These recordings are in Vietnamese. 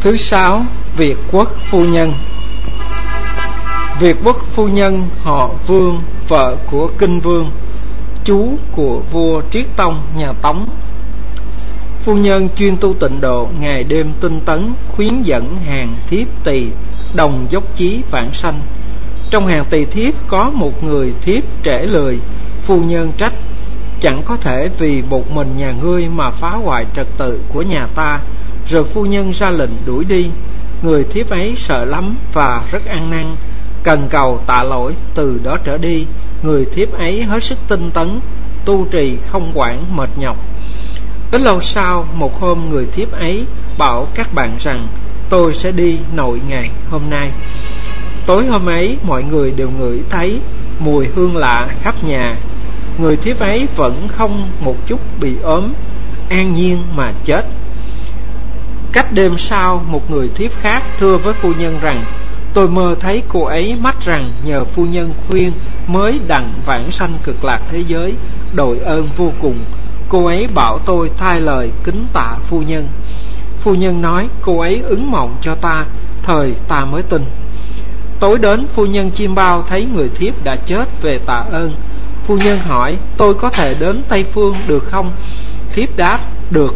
Thứ sáu, Việt Quốc phu nhân. Việt Quốc phu nhân họ Vương, vợ của Kinh Vương, chú của vua Triết Tông nhà Tống. Phu nhân chuyên tu tịnh độ, ngày đêm tinh tấn, khuyến dẫn hàng thiếp tỳ đồng dốc chí vãng sanh. Trong hàng tỳ thiếp có một người thiếp trễ lười. Phu nhân trách: chẳng có thể vì một mình nhà ngươi mà phá hoại trật tự của nhà ta. Rồi phu nhân ra lệnh đuổi đi. Người thiếp ấy sợ lắm và rất ăn năn, cần cầu tạ lỗi. Từ đó trở đi, người thiếp ấy hết sức tinh tấn, tu trì không quản mệt nhọc. Ít lâu sau, một hôm người thiếp ấy bảo các bạn rằng: tôi sẽ đi nội ngày hôm nay. Tối hôm ấy, mọi người đều ngửi thấy mùi hương lạ khắp nhà. Người thiếp ấy vẫn không một chút bị ốm, an nhiên mà chết. Cách đêm sau, một người thiếp khác thưa với phu nhân rằng: tôi mơ thấy cô ấy mách rằng nhờ phu nhân khuyên mới đặng vãng sanh cực lạc thế giới, đội ơn vô cùng. Cô ấy bảo tôi thay lời kính tạ phu nhân. Phu nhân nói cô ấy ứng mộng cho ta, thời ta mới tin. Tối đến, phu nhân chiêm bao thấy người thiếp đã chết, về tạ ơn. Phu nhân hỏi: tôi có thể đến Tây Phương được không? Thiếp đáp: được.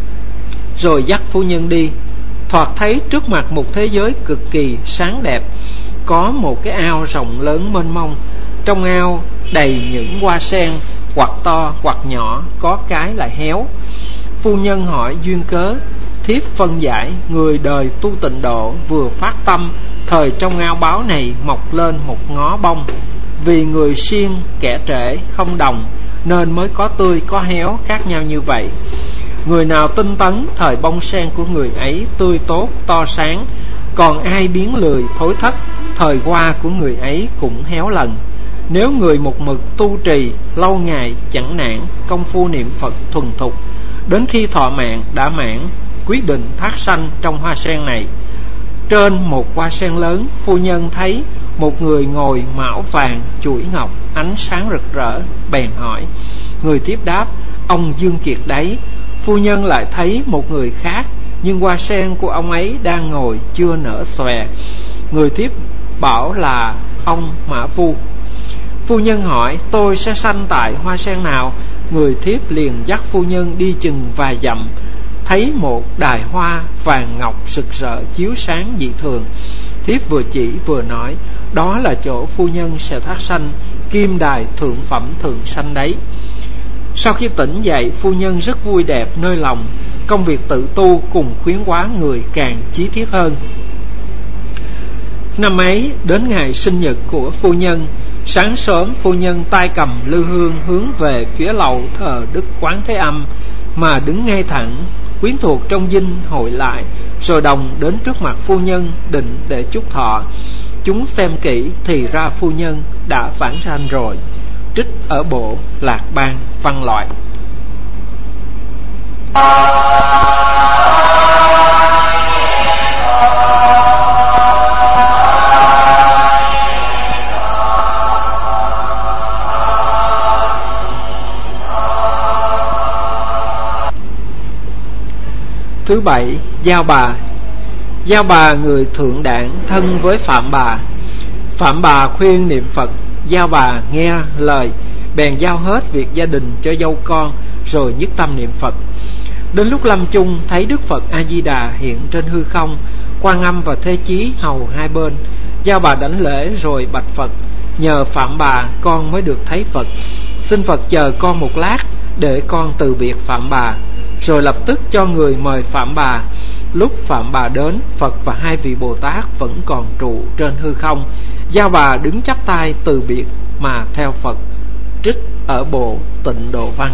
Rồi dắt phu nhân đi. Thoạt thấy trước mặt một thế giới cực kỳ sáng đẹp. Có một cái ao rộng lớn mênh mông. Trong ao đầy những hoa sen, hoặc to hoặc nhỏ, có cái lại héo. Phu nhân hỏi duyên cớ. Thiếp phân giải: người đời tu tịnh độ vừa phát tâm, thời trong ao báo này mọc lên một ngó bông. Vì người siêng kẻ trễ không đồng, nên mới có tươi có héo khác nhau như vậy. Người nào tinh tấn, thời bông sen của người ấy tươi tốt to sáng. Còn ai biến lười thối thất, thời hoa của người ấy cũng héo lần. Nếu người một mực tu trì lâu ngày chẳng nản, công phu niệm Phật thuần thục, đến khi thọ mạng đã mãn, quyết định thác sanh trong hoa sen này. Trên một hoa sen lớn, phu nhân thấy một người ngồi mão vàng chuỗi ngọc, ánh sáng rực rỡ, bèn hỏi. Người tiếp đáp: ông Dương Kiệt đấy. Phu nhân lại thấy một người khác, nhưng hoa sen của ông ấy đang ngồi chưa nở xòe. Người tiếp bảo là ông Mã Phu. Phu nhân hỏi: tôi sẽ sanh tại hoa sen nào? Người thiếp liền dắt phu nhân đi chừng vài dặm, thấy một đài hoa vàng ngọc rực rỡ chiếu sáng dị thường. Thiếp vừa chỉ vừa nói: đó là chỗ phu nhân sẽ thác sanh, kim đài thượng phẩm thượng sanh đấy. Sau khi tỉnh dậy, phu nhân rất vui đẹp nơi lòng, công việc tự tu cùng khuyến hóa người càng chí thiết hơn. Năm ấy đến ngày sinh nhật của phu nhân, sáng sớm phu nhân tay cầm lư hương hướng về phía lầu thờ Đức Quán Thế Âm mà đứng ngay thẳng. Quyến thuộc trong dinh hội lại, rồi đồng đến trước mặt phu nhân định để chúc thọ. Chúng xem kỹ thì ra phu nhân đã vãng sanh rồi. Trích ở bộ Lạc Bang văn loại. Thứ bảy, Giao Bà. Giao Bà người thượng đảng, thân với Phạm Bà. Phạm Bà khuyên niệm Phật, Giao Bà nghe lời, bèn giao hết việc gia đình cho dâu con, rồi nhất tâm niệm Phật. Đến lúc lâm chung, thấy Đức Phật A Di Đà hiện trên hư không, Quan Âm và Thế Chí hầu hai bên. Giao Bà đảnh lễ rồi bạch Phật: nhờ Phạm Bà con mới được thấy Phật, xin Phật chờ con một lát để con từ biệt Phạm Bà. Rồi lập tức cho người mời Phạm Bà. Lúc Phạm Bà đến, Phật và hai vị Bồ Tát vẫn còn trụ trên hư không. Giao Bà đứng chắp tay từ biệt mà theo Phật. Trích ở bộ Tịnh Độ Văn.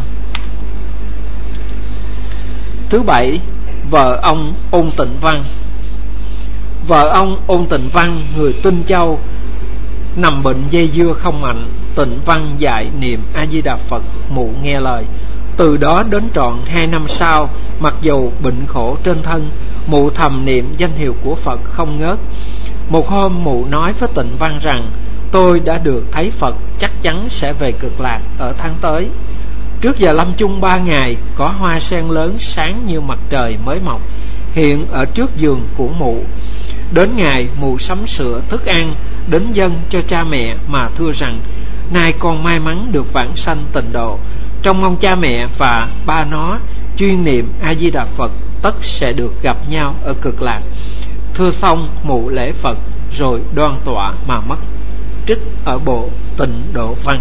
Thứ bảy, vợ ông Ôn Tịnh Văn. Vợ ông Ôn Tịnh Văn người Tinh Châu nằm bệnh dây dưa không mạnh. Tịnh Văn dạy niệm A Di Đà Phật, mụ nghe lời. Từ đó đến trọn 2 năm sau, mặc dù bệnh khổ trên thân, mụ thầm niệm danh hiệu của Phật không ngớt. Một hôm mụ nói với Tịnh Văn rằng: tôi đã được thấy Phật, chắc chắn sẽ về cực lạc ở tháng tới. Trước giờ lâm chung 3 ngày, có hoa sen lớn sáng như mặt trời mới mọc, hiện ở trước giường của mụ. Đến ngày mụ sắm sửa thức ăn đến dâng cho cha mẹ mà thưa rằng: nay con may mắn được vãng sanh tịnh độ, trông mong cha mẹ và ba nó chuyên niệm A Di Đà Phật tất sẽ được gặp nhau ở Cực Lạc. Thưa xong mụ lễ Phật rồi đoan tọa mà mất. Trích ở bộ Tịnh Độ Văn.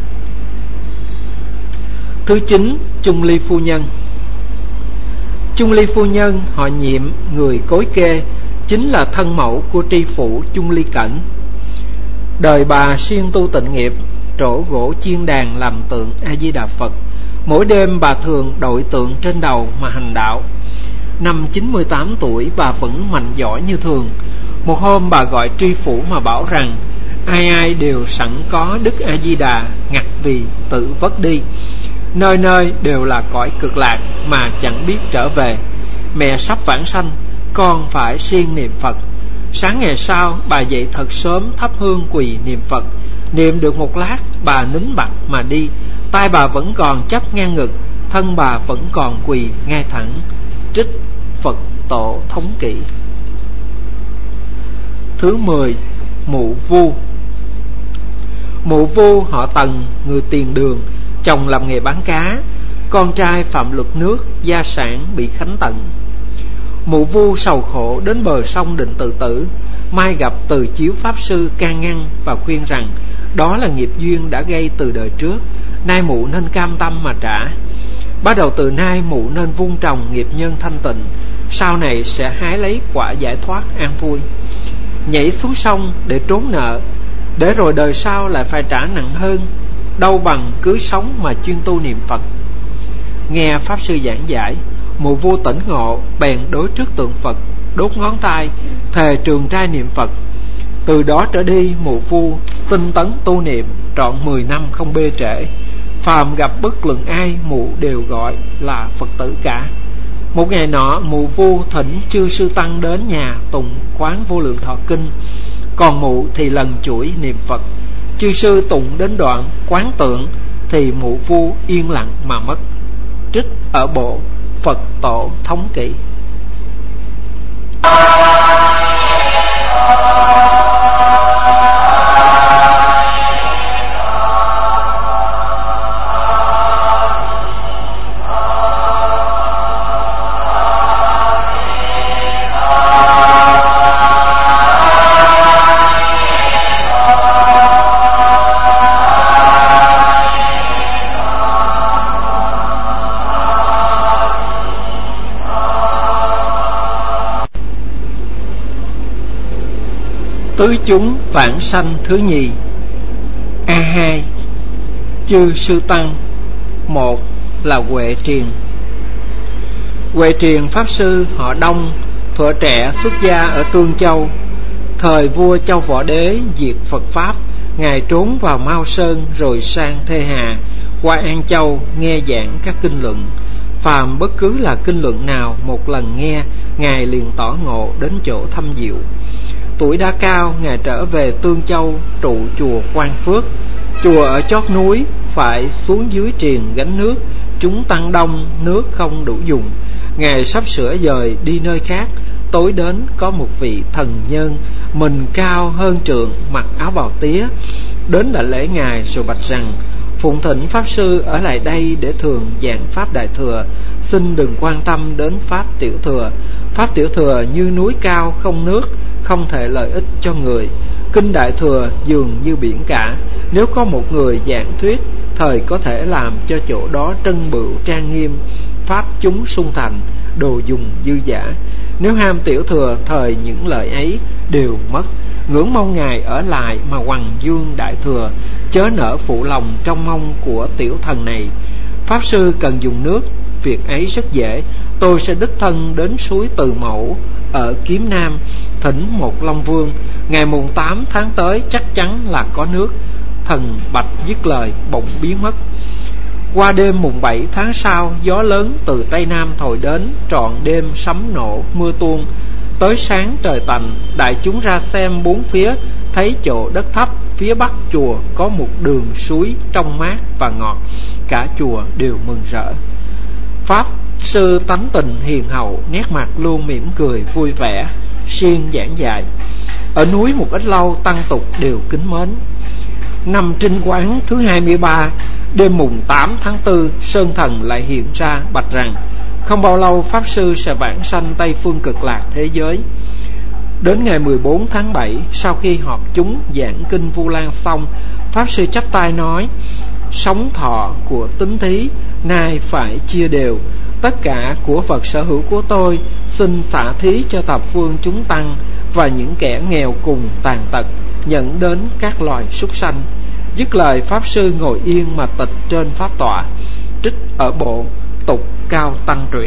Thứ 9. Chung Ly Phu Nhân. Chung Ly Phu Nhân họ Nhiệm người Cối Kê, chính là thân mẫu của tri phủ Chung Ly Cẩn. Đời bà siêng tu tịnh nghiệp, trổ gỗ chiên đàn làm tượng A Di Đà Phật. Mỗi đêm bà thường đội tượng trên đầu mà hành đạo. Năm 98 tuổi bà vẫn mạnh giỏi như thường. Một hôm bà gọi tri phủ mà bảo rằng: ai ai đều sẵn có Đức A Di Đà, ngặt vì tự vất đi. Nơi nơi đều là cõi Cực Lạc mà chẳng biết trở về. Mẹ sắp vãng sanh, con phải siêng niệm Phật. Sáng ngày sau bà dậy thật sớm thắp hương quỳ niệm Phật. Niệm được một lát bà nín bặt mà đi. Tai bà vẫn còn chắp ngang ngực, thân bà vẫn còn quỳ ngay thẳng. Trích Phật Tổ Thống Kỷ. Thứ 10. Mụ Vu. Mụ Vu họ Tần người Tiền Đường, chồng làm nghề bán cá, con trai phạm luật nước, gia sản bị khánh tận. Mụ Vu sầu khổ đến bờ sông định tự tử. Mai gặp Từ Chiếu Pháp Sư can ngăn và khuyên rằng đó là nghiệp duyên đã gây từ đời trước, nay mụ nên cam tâm mà trả. Bắt đầu từ nay mụ nên vun trồng nghiệp nhân thanh tịnh, sau này sẽ hái lấy quả giải thoát an vui. Nhảy xuống sông để trốn nợ, để rồi đời sau lại phải trả nặng hơn, đâu bằng cứ sống mà chuyên tu niệm Phật. Nghe Pháp Sư giảng giải, mụ Vu tỉnh ngộ, bèn đối trước tượng Phật, đốt ngón tay, thề trường trai niệm Phật. Từ đó trở đi mụ Vu tinh tấn tu niệm trọn 10 năm không bê trễ. Phàm gặp bất luận ai mụ đều gọi là Phật tử cả. Một ngày nọ mụ Vu thỉnh chư sư tăng đến nhà tùng quán Vô Lượng Thọ Kinh, còn mụ thì lần chuỗi niệm Phật. Chư sư tụng đến đoạn quán tượng thì mụ Vu yên lặng mà mất. Trích ở bộ Phật Tổ Thống Kỷ. Tứ chúng vãng sanh thứ nhì. A2. Chư sư tăng. 1 là Huệ Triền. Huệ Triền Pháp Sư họ Đông, thuở trẻ xuất gia ở Tương Châu. Thời vua Châu Võ Đế diệt Phật Pháp, ngài trốn vào Mao Sơn rồi sang Thê Hà, qua An Châu nghe giảng các kinh luận. Phàm bất cứ là kinh luận nào một lần nghe, ngài liền tỏ ngộ đến chỗ thâm diệu. Tuổi đã cao, ngài trở về Tương Châu trụ chùa Quang Phước. Chùa ở chót núi, phải xuống dưới triền gánh nước, chúng tăng đông, nước không đủ dùng. Ngài sắp sửa dời đi nơi khác. Tối đến có một vị thần nhân, mình cao hơn trượng, mặc áo bào tía, đến đã lễ ngài rồi bạch rằng: phụng thỉnh Pháp Sư ở lại đây để thường giảng Pháp Đại Thừa, xin đừng quan tâm đến Pháp Tiểu Thừa. Pháp Tiểu Thừa như núi cao không nước, không thể lợi ích cho người. Kinh Đại Thừa dường như biển cả, nếu có một người giảng thuyết, thời có thể làm cho chỗ đó trân bửu trang nghiêm, pháp chúng sung thành, đồ dùng dư dả. Nếu ham Tiểu Thừa, thời những lời ấy đều mất. Ngưỡng mong ngài ở lại mà hoằng dương Đại Thừa, chớ nỡ phụ lòng trong mong của tiểu thần này. Pháp Sư cần dùng nước, việc ấy rất dễ. Tôi sẽ đích thân đến suối Từ Mẫu ở Kiếm Nam, thỉnh một Long Vương. Ngày mùng 8 tháng tới chắc chắn là có nước. Thần bạch dứt lời bỗng biến mất. Qua đêm mùng 7 tháng sau, gió lớn từ Tây Nam thổi đến, trọn đêm sấm nổ mưa tuôn. Tới sáng trời tạnh, đại chúng ra xem bốn phía, thấy chỗ đất thấp phía bắc chùa có một đường suối trong mát và ngọt. Cả chùa đều mừng rỡ. Pháp sư tánh tình hiền hậu, nét mặt luôn mỉm cười vui vẻ, siêng giảng dạy. Ở núi một ít lâu, tăng tục đều kính mến. Năm Trinh Quán thứ 23, đêm mùng 8 tháng 4, Sơn Thần lại hiện ra bạch rằng không bao lâu Pháp Sư sẽ vãng sanh Tây Phương Cực Lạc thế giới. Đến ngày 14 tháng 7, sau khi họp chúng giảng kinh Vu Lan xong, Pháp Sư chắp tay nói: sống thọ của tín thí nay phải chia đều, tất cả của vật sở hữu của tôi xin xả thí cho thập phương chúng tăng và những kẻ nghèo cùng tàn tật, nhận đến các loài súc sanh. Dứt lời, Pháp Sư ngồi yên mà tịch trên pháp tọa. Trích ở bộ Tục Cao Tăng Truyện.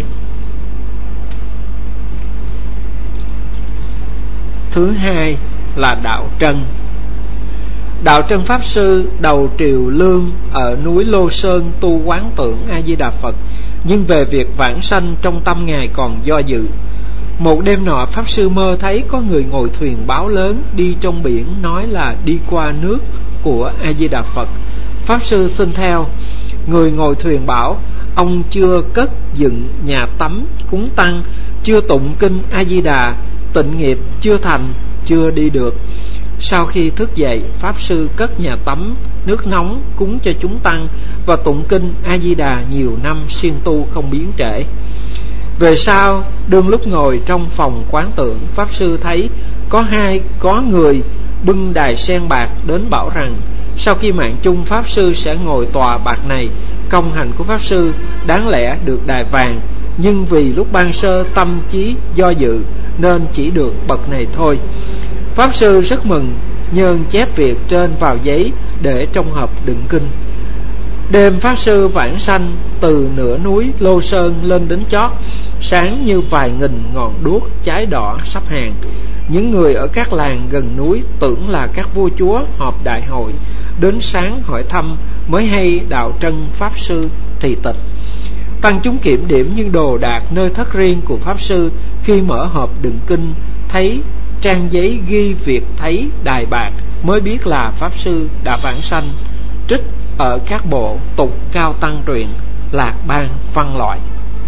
Thứ hai là Đạo Trân. Đạo Trân Pháp Sư đầu triều Lương ở núi Lô Sơn tu quán tưởng A Di Đà Phật, nhưng về việc vãng sanh trong tâm ngài còn do dự. Một đêm nọ, Pháp Sư mơ thấy có người ngồi thuyền báo lớn đi trong biển, nói là đi qua nước của A Di Đà Phật. Pháp Sư xin theo. Người ngồi thuyền bảo: ông chưa cất dựng nhà tắm cúng tăng, chưa tụng kinh A Di Đà, tịnh nghiệp chưa thành, chưa đi được. Sau khi thức dậy, Pháp Sư cất nhà tắm nước nóng cúng cho chúng tăng và tụng kinh A Di Đà nhiều năm siêng tu không biến trễ. Về sau, đương lúc ngồi trong phòng quán tưởng, Pháp Sư thấy có người bưng đài sen bạc đến bảo rằng sau khi mạng chung Pháp Sư sẽ ngồi tòa bạc này, công hành của Pháp Sư đáng lẽ được đài vàng, nhưng vì lúc ban sơ tâm trí do dự nên chỉ được bậc này thôi. Pháp Sư rất mừng, nhơn chép việc trên vào giấy để trong hộp đựng kinh. Đêm Pháp Sư vãng sanh từ nửa núi Lô Sơn lên đến chót, sáng như vài nghìn ngọn đuốc cháy đỏ sắp hàng. Những người ở các làng gần núi tưởng là các vua chúa họp đại hội, đến sáng hỏi thăm mới hay Đạo Trân Pháp Sư thì tịch. Tăng chúng kiểm điểm những đồ đạc nơi thất riêng của Pháp Sư. Khi mở hộp đựng kinh, thấy trang giấy ghi việc thấy đài bạc, mới biết là Pháp Sư đã vãng sanh. Trích ở các bộ Tục Cao Tăng Truyện, Lạc Bang văn loại.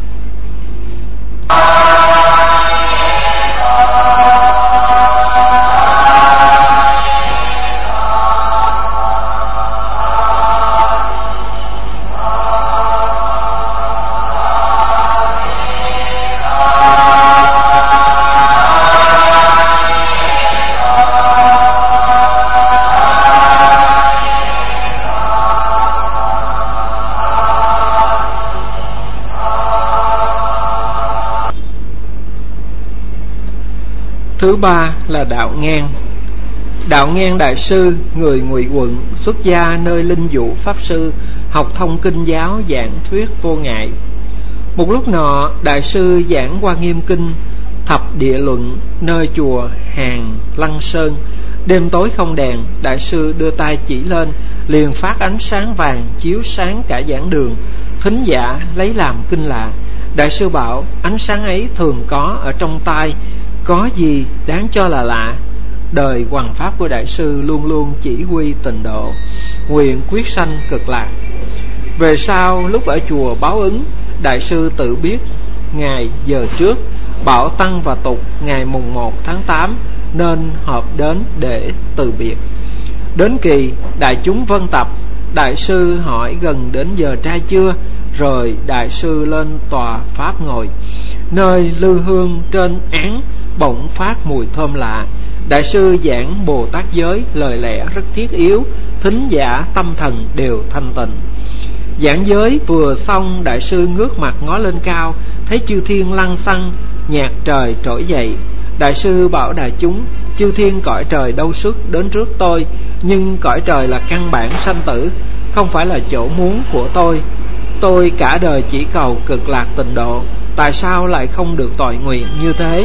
Thứ ba là Đạo Ngang. Đạo Ngang Đại Sư, người Ngụy Quận, xuất gia nơi Linh Dụ Pháp Sư, học thông kinh giáo, giảng thuyết vô ngại. Một lúc nọ, Đại Sư giảng Hoa Nghiêm Kinh, Thập Địa Luận nơi chùa Hàng Lăng Sơn. Đêm tối không đèn, Đại Sư đưa tay chỉ lên, liền phát ánh sáng vàng chiếu sáng cả giảng đường. Thính giả lấy làm kinh lạ. Đại Sư bảo ánh sáng ấy thường có ở trong tai, có gì đáng cho là lạ. Đời hoằng pháp của Đại Sư luôn luôn chỉ huy tịnh độ, nguyện quyết sanh cực lạc. Về sau lúc ở chùa Báo Ứng, Đại Sư tự biết ngày giờ trước bảo tăng và tục ngày mùng 1 tháng 8 nên họp đến để từ biệt. Đến kỳ đại chúng vân tập, Đại Sư hỏi gần đến giờ trai chưa, rồi Đại Sư lên tòa pháp ngồi. Nơi lư hương trên án bỗng phát mùi thơm lạ. Đại Sư giảng Bồ Tát giới, lời lẽ rất thiết yếu, thính giả tâm thần đều thanh tịnh. Giảng giới vừa xong, Đại Sư ngước mặt ngó lên cao, thấy chư thiên lăng xăng, nhạc trời trỗi dậy. Đại Sư bảo đại chúng: chư thiên cõi trời đâu sức đến trước tôi, nhưng cõi trời là căn bản sanh tử, không phải là chỗ muốn của tôi. Tôi cả đời chỉ cầu cực lạc tịnh độ, tại sao lại không được tội nguyện như thế?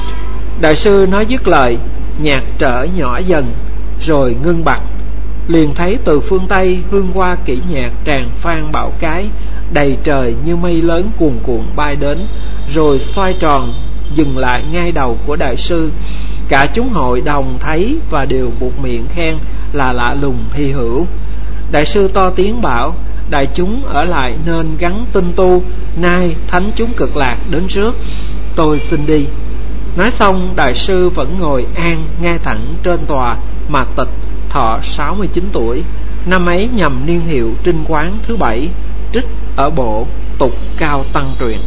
Đại Sư nói dứt lời, nhạc trở nhỏ dần rồi ngưng bặt. Liền thấy từ phương Tây hương hoa kỹ nhạc tràn phan bão cái, đầy trời như mây lớn cuồn cuộn bay đến, rồi xoay tròn dừng lại ngay đầu của Đại Sư. Cả chúng hội đồng thấy và đều buột miệng khen là lạ lùng hy hữu. Đại Sư to tiếng bảo: đại chúng ở lại nên gắng tinh tu, nay thánh chúng cực lạc đến trước, tôi xin đi. Nói xong, đại sư vẫn ngồi an ngay thẳng trên tòa mà tịch, thọ 69 tuổi. Năm ấy nhằm niên hiệu Trinh Quán thứ 7, trích ở bộ Tục Cao Tăng truyện.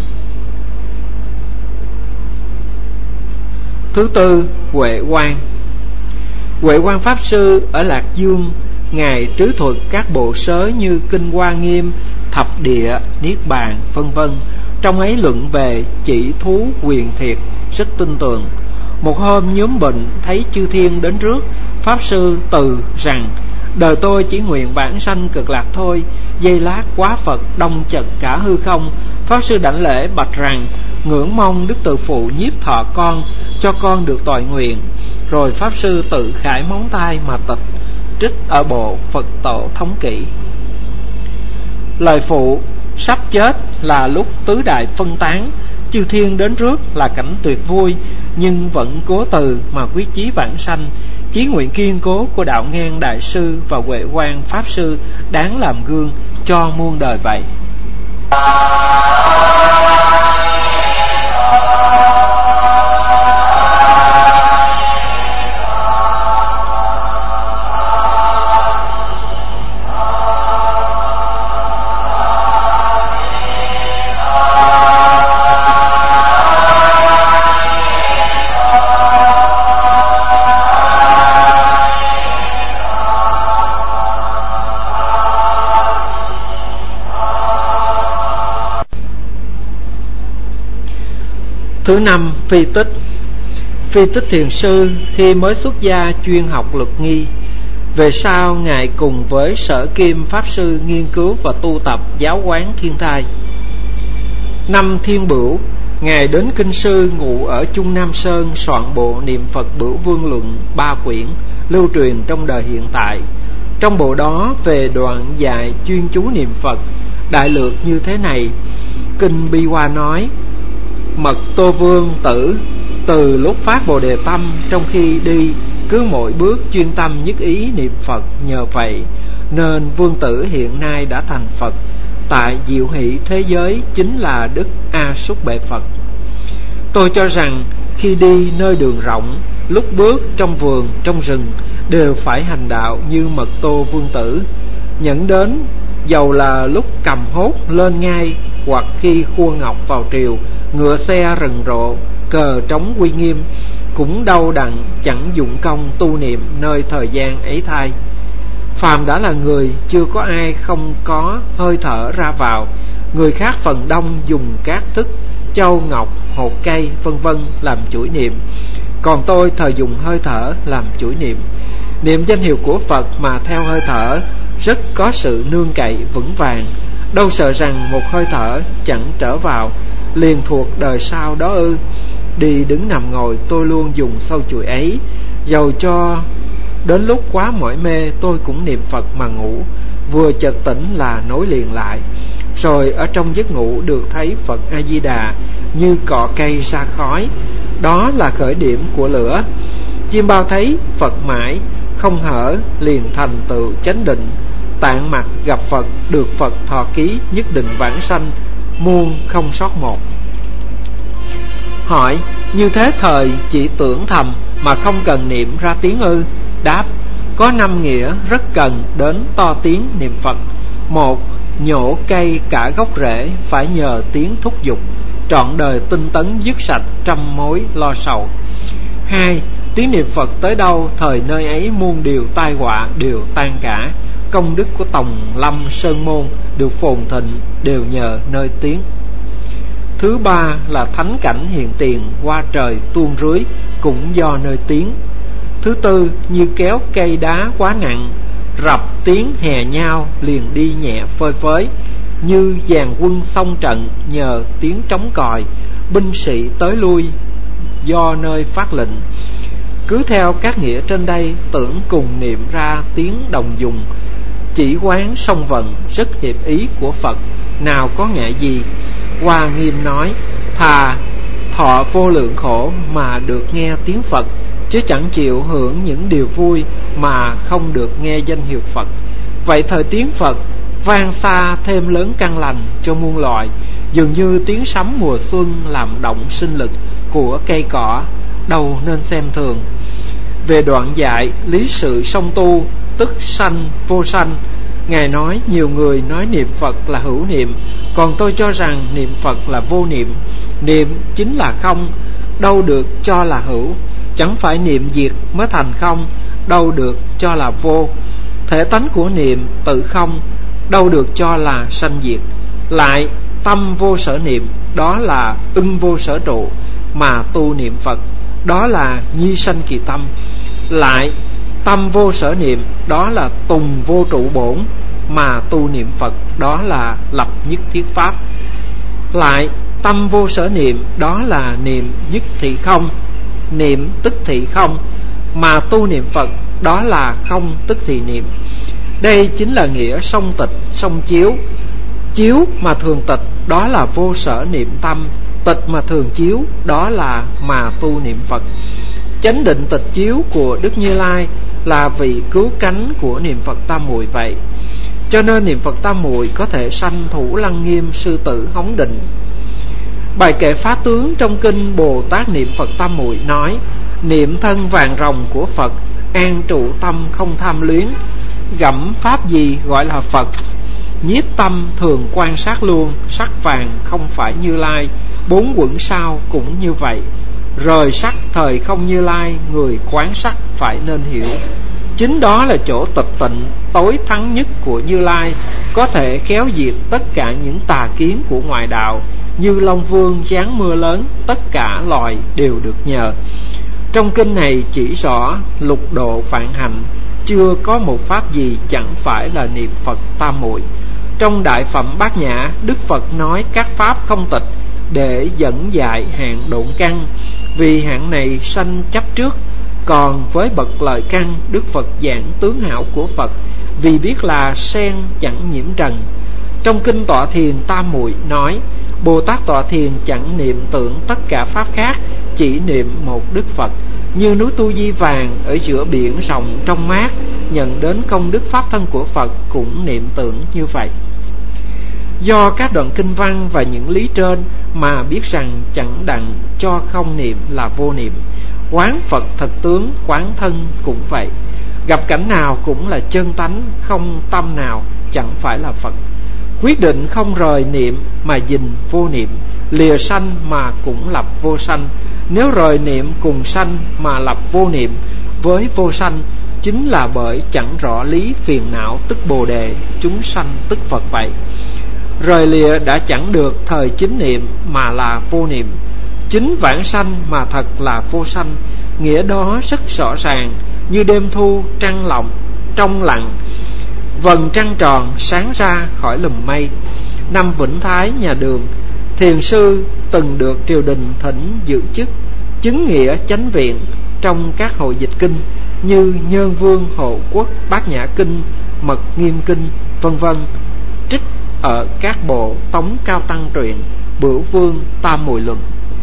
Thứ tư, Huệ Quang. Huệ Quang Pháp Sư ở Lạc Dương, ngài trứ thuật các bộ sớ như Kinh Hoa Nghiêm, Thập Địa, Niết Bàn, vân vân. Trong ấy luận về chỉ thú quyền thiệt rất tin tưởng. Một hôm nhóm bệnh thấy chư thiên đến trước, Pháp Sư từ rằng: đời tôi chỉ nguyện vãng sanh cực lạc thôi. Giây lát quá Phật đông chật cả hư không. Pháp Sư đảnh lễ bạch rằng: ngưỡng mong Đức Từ Phụ nhiếp thọ con, cho con được toại nguyện. Rồi Pháp Sư tự khải móng tay mà tịch, trích ở bộ Phật Tổ Thống Kỷ. Lời phụ: sắp chết là lúc tứ đại phân tán, chư thiên đến trước là cảnh tuyệt vui, nhưng vẫn cố từ mà quyết chí vãng sanh. Chí nguyện kiên cố của Đạo Ngang Đại Sư và Huệ Quang Pháp Sư đáng làm gương cho muôn đời vậy. Thứ năm, Phi Tích. Phi Tích Thiền Sư khi mới xuất gia chuyên học luật nghi. Về sau ngài cùng với Sở Kim Pháp Sư nghiên cứu và tu tập giáo quán Thiên Thai. Năm Thiên Bửu, ngài đến Kinh Sư ngụ ở Trung Nam Sơn, soạn bộ Niệm Phật Bửu Vương Luận 3 quyển lưu truyền trong đời hiện tại. Trong bộ đó về đoạn dạy chuyên chú niệm Phật, đại lược như thế này. Kinh Bi Hoa nói: Mật Tô Vương Tử từ lúc phát Bồ Đề Tâm, trong khi đi cứ mỗi bước chuyên tâm nhất ý niệm Phật. Nhờ vậy nên Vương Tử hiện nay đã thành Phật tại Diệu Hỷ thế giới, chính là Đức A Súc Bệ Phật. Tôi cho rằng khi đi nơi đường rộng, lúc bước trong vườn, trong rừng, đều phải hành đạo như Mật Tô Vương Tử. Nhẫn đến dầu là lúc cầm hốt lên ngay, hoặc khi khua ngọc vào triều, ngựa xe rần rộ, cờ trống uy nghiêm, cũng đâu đặng chẳng dụng công tu niệm nơi thời gian ấy thay. Phàm đã là người, chưa có ai không có hơi thở ra vào. Người khác phần đông dùng các thức châu ngọc, hột cây vân vân làm chuỗi niệm, còn tôi thời dùng hơi thở làm chuỗi niệm. Niệm danh hiệu của Phật mà theo hơi thở rất có sự nương cậy vững vàng, đâu sợ rằng một hơi thở chẳng trở vào liền thuộc đời sau đó ư. Đi đứng nằm ngồi tôi luôn dùng sâu chuỗi ấy, dầu cho đến lúc quá mỏi mê tôi cũng niệm Phật mà ngủ, vừa chợt tỉnh là nối liền lại. Rồi ở trong giấc ngủ được thấy Phật A Di Đà như cọ cây ra khói, đó là khởi điểm của lửa. Chim bao thấy Phật mãi không hở, liền thành tựu chánh định. Tạng mặt gặp Phật, được Phật thọ ký, nhất định vãng sanh, muôn không sót một. Hỏi: như thế thời chỉ tưởng thầm mà không cần niệm ra tiếng ư? Đáp: có 5 nghĩa rất cần đến to tiếng niệm Phật. 1. Nhổ cây cả gốc rễ phải nhờ tiếng thúc giục, trọn đời tinh tấn dứt sạch trăm mối lo sầu. 2. Tiếng niệm Phật tới đâu, thời nơi ấy muôn điều tai họa đều tan cả. Công đức của Tòng Lâm Sơn Môn được phồn thịnh đều nhờ nơi tiếng. Thứ 3 là thánh cảnh hiện tiền qua trời tuôn rưới cũng do nơi tiếng. Thứ 4 như kéo cây đá quá nặng, rập tiếng hè nhau liền đi nhẹ phơi phới. Như dàn quân xông trận nhờ tiếng trống còi, binh sĩ tới lui do nơi phát lệnh. Cứ theo các nghĩa trên đây, tưởng cùng niệm ra tiếng đồng dùng, chỉ quán song vận rất hiệp ý của Phật, nào có ngại gì. Hoa Nghiêm nói: thà thọ vô lượng khổ mà được nghe tiếng Phật, chứ chẳng chịu hưởng những điều vui mà không được nghe danh hiệu Phật. Vậy thời tiếng Phật vang xa thêm lớn căn lành cho muôn loài, dường như tiếng sấm mùa xuân làm động sinh lực của cây cỏ, đâu nên xem thường. Về đoạn dạy lý sự song tu, tức sanh vô sanh, Ngài nói nhiều người nói niệm Phật là hữu niệm, còn tôi cho rằng niệm Phật là vô niệm. Niệm chính là không, đâu được cho là hữu. Chẳng phải niệm diệt mới thành không, đâu được cho là vô. Thể tánh của niệm tự không, đâu được cho là sanh diệt. Lại tâm vô sở niệm, đó là ưng vô sở trụ, mà tu niệm Phật, đó là nhi sanh kỳ tâm. Lại tâm vô sở niệm, đó là tùng vô trụ bổn, mà tu niệm Phật, đó là lập nhất thiết pháp. Lại tâm vô sở niệm, đó là niệm nhất thị không, niệm tức thị không, mà tu niệm Phật, đó là không tức thị niệm. Đây chính là nghĩa song tịch song chiếu. Chiếu mà thường tịch, đó là vô sở niệm tâm. Tịch mà thường chiếu, đó là mà tu niệm Phật. Chánh định tịch chiếu của Đức Như Lai là vị cứu cánh của niệm Phật Tam Muội vậy. Cho nên niệm Phật Tam Muội có thể sanh Thủ Lăng Nghiêm, Sư Tử Hống Định. Bài kệ Phá Tướng trong kinh Bồ Tát Niệm Phật Tam Muội nói: niệm thân vàng rồng của Phật, an trụ tâm không tham luyến. Gẫm pháp gì gọi là Phật, nhiếp tâm thường quan sát luôn. Sắc vàng không phải Như Lai, bốn quẩn sao cũng như vậy. Rời sắc thời không Như Lai, người quán sắc phải nên hiểu. Chính đó là chỗ tịch tịnh tối thắng nhất của Như Lai, có thể khéo diệt tất cả những tà kiến của ngoại đạo. Như Long Vương giáng mưa lớn, tất cả loài đều được nhờ. Trong kinh này chỉ rõ lục độ vạn hạnh, chưa có một pháp gì chẳng phải là niệm Phật Tam Muội. Trong Đại Phẩm Bát Nhã, Đức Phật nói các pháp không tịch để dẫn dạy hạng độn căn, vì hạng này sanh chấp trước. Còn với bậc lợi căn, Đức Phật giảng tướng hảo của Phật, vì biết là sen chẳng nhiễm trần. Trong kinh Tọa Thiền Tam Muội nói: Bồ Tát tọa thiền chẳng niệm tưởng tất cả pháp khác, chỉ niệm một Đức Phật. Như núi Tu Di vàng ở giữa biển rộng trong mát, nhận đến công đức pháp thân của Phật cũng niệm tưởng như vậy. Do các đoạn kinh văn và những lý trên mà biết rằng chẳng đặng cho không niệm là vô niệm. Quán Phật thật tướng, quán thân cũng vậy. Gặp cảnh nào cũng là chân tánh, không tâm nào chẳng phải là Phật. Quyết định không rời niệm mà gìn vô niệm, lìa sanh mà cũng lập vô sanh. Nếu rời niệm cùng sanh mà lập vô niệm với vô sanh, chính là bởi chẳng rõ lý phiền não tức Bồ Đề, chúng sanh tức Phật vậy. Rời lìa đã chẳng được thời chính niệm mà là vô niệm, chính vãng sanh mà thật là vô sanh. Nghĩa đó rất rõ ràng, như đêm thu trăng lọng trong lặng, vầng trăng tròn sáng ra khỏi lùm mây. Năm Vĩnh Thái nhà Đường, thiền sư từng được triều đình thỉnh giữ chức chứng nghĩa chánh viện trong các hội dịch kinh như Nhân Vương Hộ Quốc Bát Nhã Kinh, Mật Nghiêm Kinh, vân vân, trích ở các bộ Tống Cao Tăng truyện, Bửu Vương Tam Muội Luận.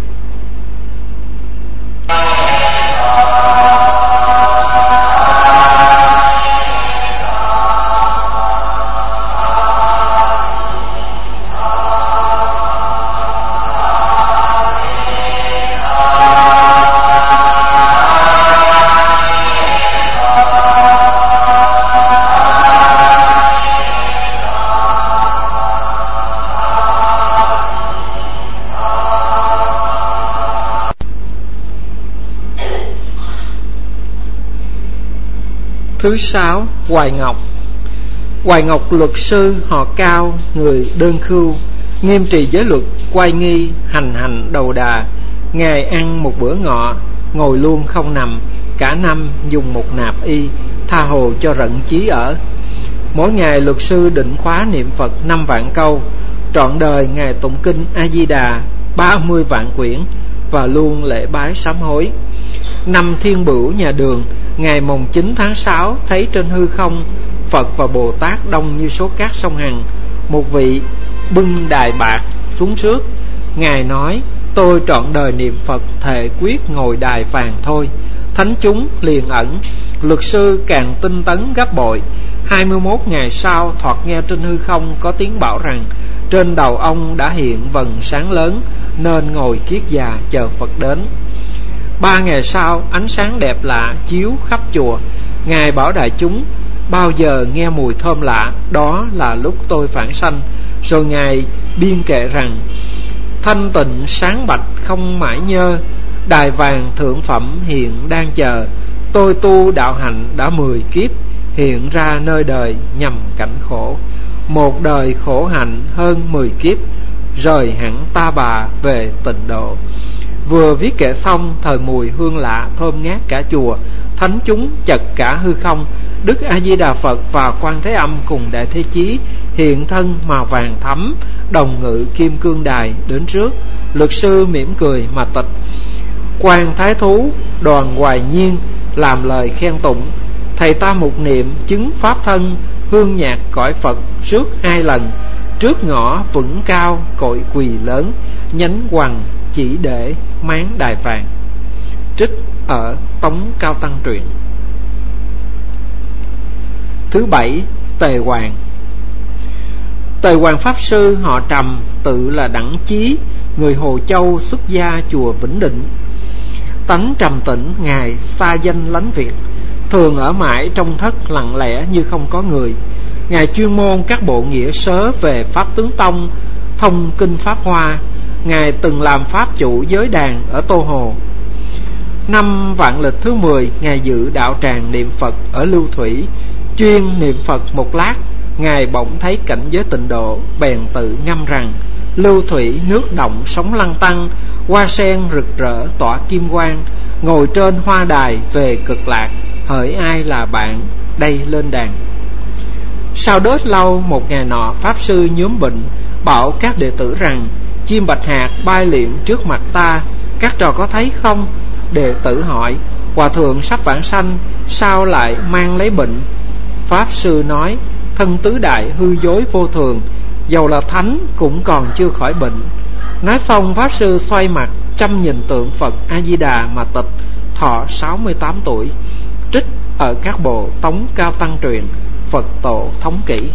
Thứ 6. Hoài Ngọc. Hoài Ngọc luật sư họ Cao, người đơn khưu, nghiêm trì giới luật, quay nghi, hành hạnh đầu đà. Ngày ăn một bữa ngọ, ngồi luôn không nằm, cả năm dùng một nạp y, tha hồ cho rận chí ở. Mỗi ngày luật sư định khóa niệm Phật 5 vạn câu, trọn đời Ngài tụng kinh A Di Đà 30 vạn quyển và luôn lễ bái sám hối. Năm Thiên Bửu nhà Đường, ngày mùng 9 tháng 6, thấy trên hư không Phật và Bồ Tát đông như số cát sông Hằng. Một vị bưng đài bạc xuống rước. Ngài nói: tôi trọn đời niệm Phật, thệ quyết ngồi đài vàng thôi. Thánh chúng liền ẩn. Luật sư càng tinh tấn gấp bội. 21 ngày sau, thoạt nghe trên hư không có tiếng bảo rằng trên đầu ông đã hiện vầng sáng lớn, nên ngồi kiết già chờ Phật đến. 3 ngày sau, ánh sáng đẹp lạ chiếu khắp chùa. Ngài bảo đại chúng: bao giờ nghe mùi thơm lạ, đó là lúc tôi phản sanh. Rồi Ngài biên kệ rằng: thanh tịnh sáng bạch không mãi nhơ, đài vàng thượng phẩm hiện đang chờ. Tôi tu đạo hạnh đã 10 kiếp, hiện ra nơi đời nhằm cảnh khổ. Một đời khổ hạnh hơn 10 kiếp, rời hẳn ta bà về tịnh độ. Vừa viết kệ xong, thời mùi hương lạ thơm ngát cả chùa, thánh chúng chật cả hư không. Đức A Di Đà Phật và Quan Thế Âm cùng Đại Thế Chí hiện thân màu vàng thắm, đồng ngự kim cương đài đến trước. Luật sư mỉm cười mà tịch. Quan Thái Thú Đoàn Hoài Nhiên làm lời khen tụng: thầy ta một niệm chứng pháp thân, hương nhạc cõi Phật rước 2 lần. Trước ngõ vững cao cội quỳ lớn, nhánh hoàng chỉ để máng đài vàng. Trích ở Tống Cao Tăng truyện. Thứ 7. Tề Hoàng. Tề Hoàng Pháp Sư họ Trầm, tự là Đẳng Chí, người Hồ Châu, xuất gia chùa Vĩnh Định. Tánh trầm tĩnh, Ngài xa danh lánh việc, thường ở mãi trong thất lặng lẽ như không có người. Ngài chuyên môn các bộ nghĩa sớ về Pháp Tướng Tông, thông kinh Pháp Hoa. Ngài từng làm Pháp chủ giới đàn ở Tô Hồ. Năm Vạn Lịch thứ 10, Ngài dự đạo tràng niệm Phật ở Lưu Thủy. Chuyên niệm Phật một lát, Ngài bỗng thấy cảnh giới tịnh độ, bèn tự ngâm rằng: Lưu Thủy nước động sóng lăn tăng, hoa sen rực rỡ tỏa kim quang. Ngồi trên hoa đài về cực lạc, hỡi ai là bạn, đây lên đàn. Sau đớt lâu, một ngày nọ Pháp Sư nhóm bệnh, bảo các đệ tử rằng: chim bạch hạc bay liệm trước mặt ta, các trò có thấy không? Đệ tử hỏi: hòa thượng sắp vãng sanh, sao lại mang lấy bệnh? Pháp Sư nói: thân tứ đại hư dối vô thường, dầu là thánh cũng còn chưa khỏi bệnh. Nói xong, Pháp Sư xoay mặt chăm nhìn tượng Phật A Di Đà mà tịch, thọ 68 tuổi. Trích ở các bộ Tống Cao Tăng truyện, Phật Tổ Thống Kỷ.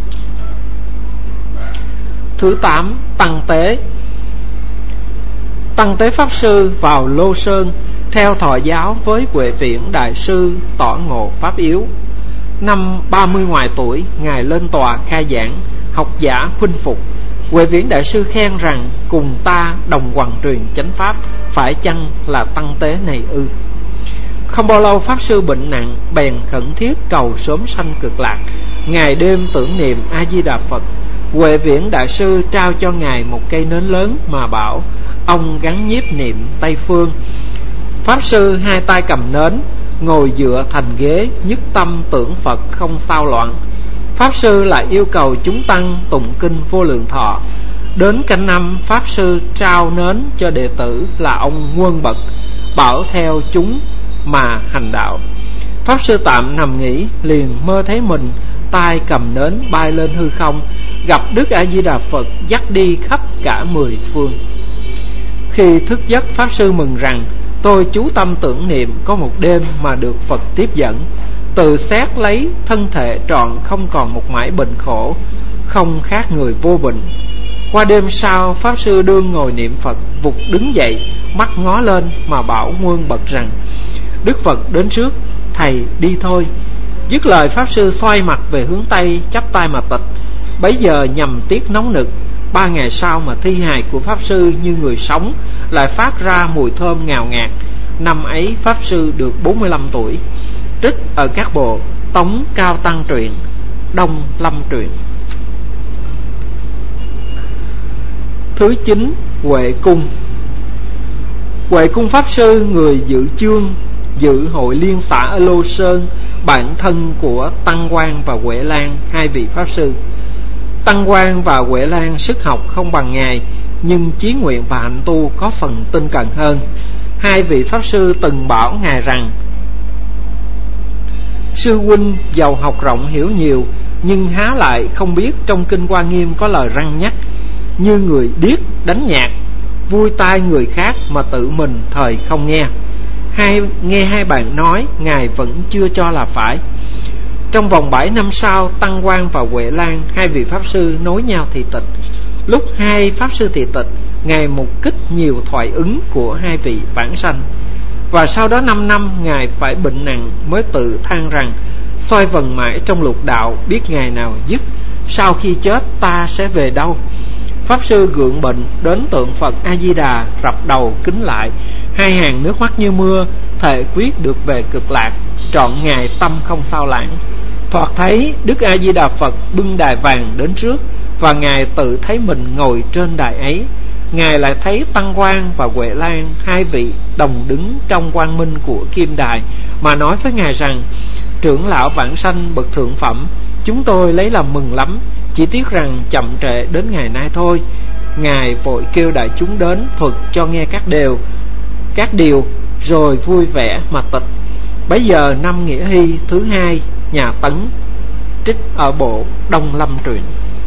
Thứ 8. Tăng Tế. Tăng Tế Pháp Sư vào Lô Sơn, theo thọ giáo với Huệ Viễn Đại Sư tỏ ngộ Pháp yếu. Năm 30 ngoài tuổi, Ngài lên tòa khai giảng, học giả khuynh phục. Huệ Viễn Đại Sư khen rằng: cùng ta đồng hoằng truyền chánh pháp, phải chăng là Tăng Tế này ư? Không bao lâu Pháp Sư bệnh nặng, bèn khẩn thiết cầu sớm sanh cực lạc. Ngày đêm tưởng niệm A Di Đà Phật. Huệ Viễn Đại Sư trao cho Ngài một cây nến lớn mà bảo ông gắn nhiếp niệm Tây Phương. Pháp Sư hai tay cầm nến, ngồi dựa thành ghế, nhất tâm tưởng Phật không sao loạn. Pháp Sư lại yêu cầu chúng tăng tụng kinh Vô Lượng Thọ. Đến canh năm, Pháp Sư trao nến cho đệ tử là ông Nguồn Bật, bảo theo chúng mà hành đạo. Pháp Sư tạm nằm nghỉ, liền mơ thấy mình tay cầm nến bay lên hư không, gặp Đức A Di Đà Phật dắt đi khắp cả 10 phương. Khi thức giấc, Pháp Sư mừng rằng: tôi chú tâm tưởng niệm có một đêm mà được Phật tiếp dẫn, từ xét lấy thân thể trọn không còn một mãi bệnh khổ, không khác người vô bệnh. Qua đêm sau, Pháp Sư đương ngồi niệm Phật, vụt đứng dậy, mắt ngó lên mà bảo Nguồn Bật rằng: Đức Phật đến trước, thầy đi thôi. Dứt lời, Pháp Sư xoay mặt về hướng Tây, chắp tay mà tịch. Bấy giờ nhằm tiết nóng nực, 3 ngày sau mà thi hài của Pháp Sư như người sống, lại phát ra mùi thơm ngào ngạt. Năm ấy Pháp Sư được 45 tuổi. Trích ở các bộ Tống Cao Tăng truyện, Đông Lâm truyện. Thứ 9. Huệ Cung. Huệ Cung Pháp Sư, người dự chương dự hội liên xã ở Lô Sơn, bạn thân của Tăng Quang và Huệ Lan, hai vị Pháp Sư. Tăng Quang và Huệ Lan sức học không bằng Ngài, nhưng chí nguyện và hạnh tu có phần tinh cần hơn. Hai vị Pháp Sư từng bảo Ngài rằng: sư huynh giàu học rộng hiểu nhiều, nhưng há lại không biết trong kinh Hoa Nghiêm có lời răn nhắc: như người điếc đánh nhạc, vui tai người khác mà tự mình thời không nghe. Nghe hai bạn nói, Ngài vẫn chưa cho là phải. Trong vòng 7 năm sau, Tăng Quang và Huệ Lan, hai vị pháp sư nối nhau thị tịch. Lúc hai pháp sư thị tịch, Ngài mục kích nhiều thoại ứng của hai vị vãng sanh. Và sau đó 5 năm, Ngài phải bệnh nặng mới tự than rằng: xoay vần mãi trong lục đạo, biết ngày nào dứt, sau khi chết ta sẽ về đâu. Pháp sư gượng bệnh đến tượng Phật A Di Đà, rập đầu kính lại, hai hàng nước mắt như mưa, thệ quyết được về cực lạc, trọn Ngài tâm không sao lãng. Thoạt thấy Đức A Di Đà Phật bưng đài vàng đến trước, và Ngài tự thấy mình ngồi trên đài ấy. Ngài lại thấy Tăng Quang và Huệ Lan, hai vị đồng đứng trong quang minh của kim đài, mà nói với Ngài rằng: trưởng lão vãng sanh bậc thượng phẩm, chúng tôi lấy làm mừng lắm, chỉ tiếc rằng chậm trễ đến ngày nay thôi. Ngài vội kêu đại chúng đến thuật cho nghe các điều, rồi vui vẻ mà tịch. Bấy giờ năm Nghĩa Hy thứ 2, nhà Tấn, trích ở bộ Đông Lâm truyện.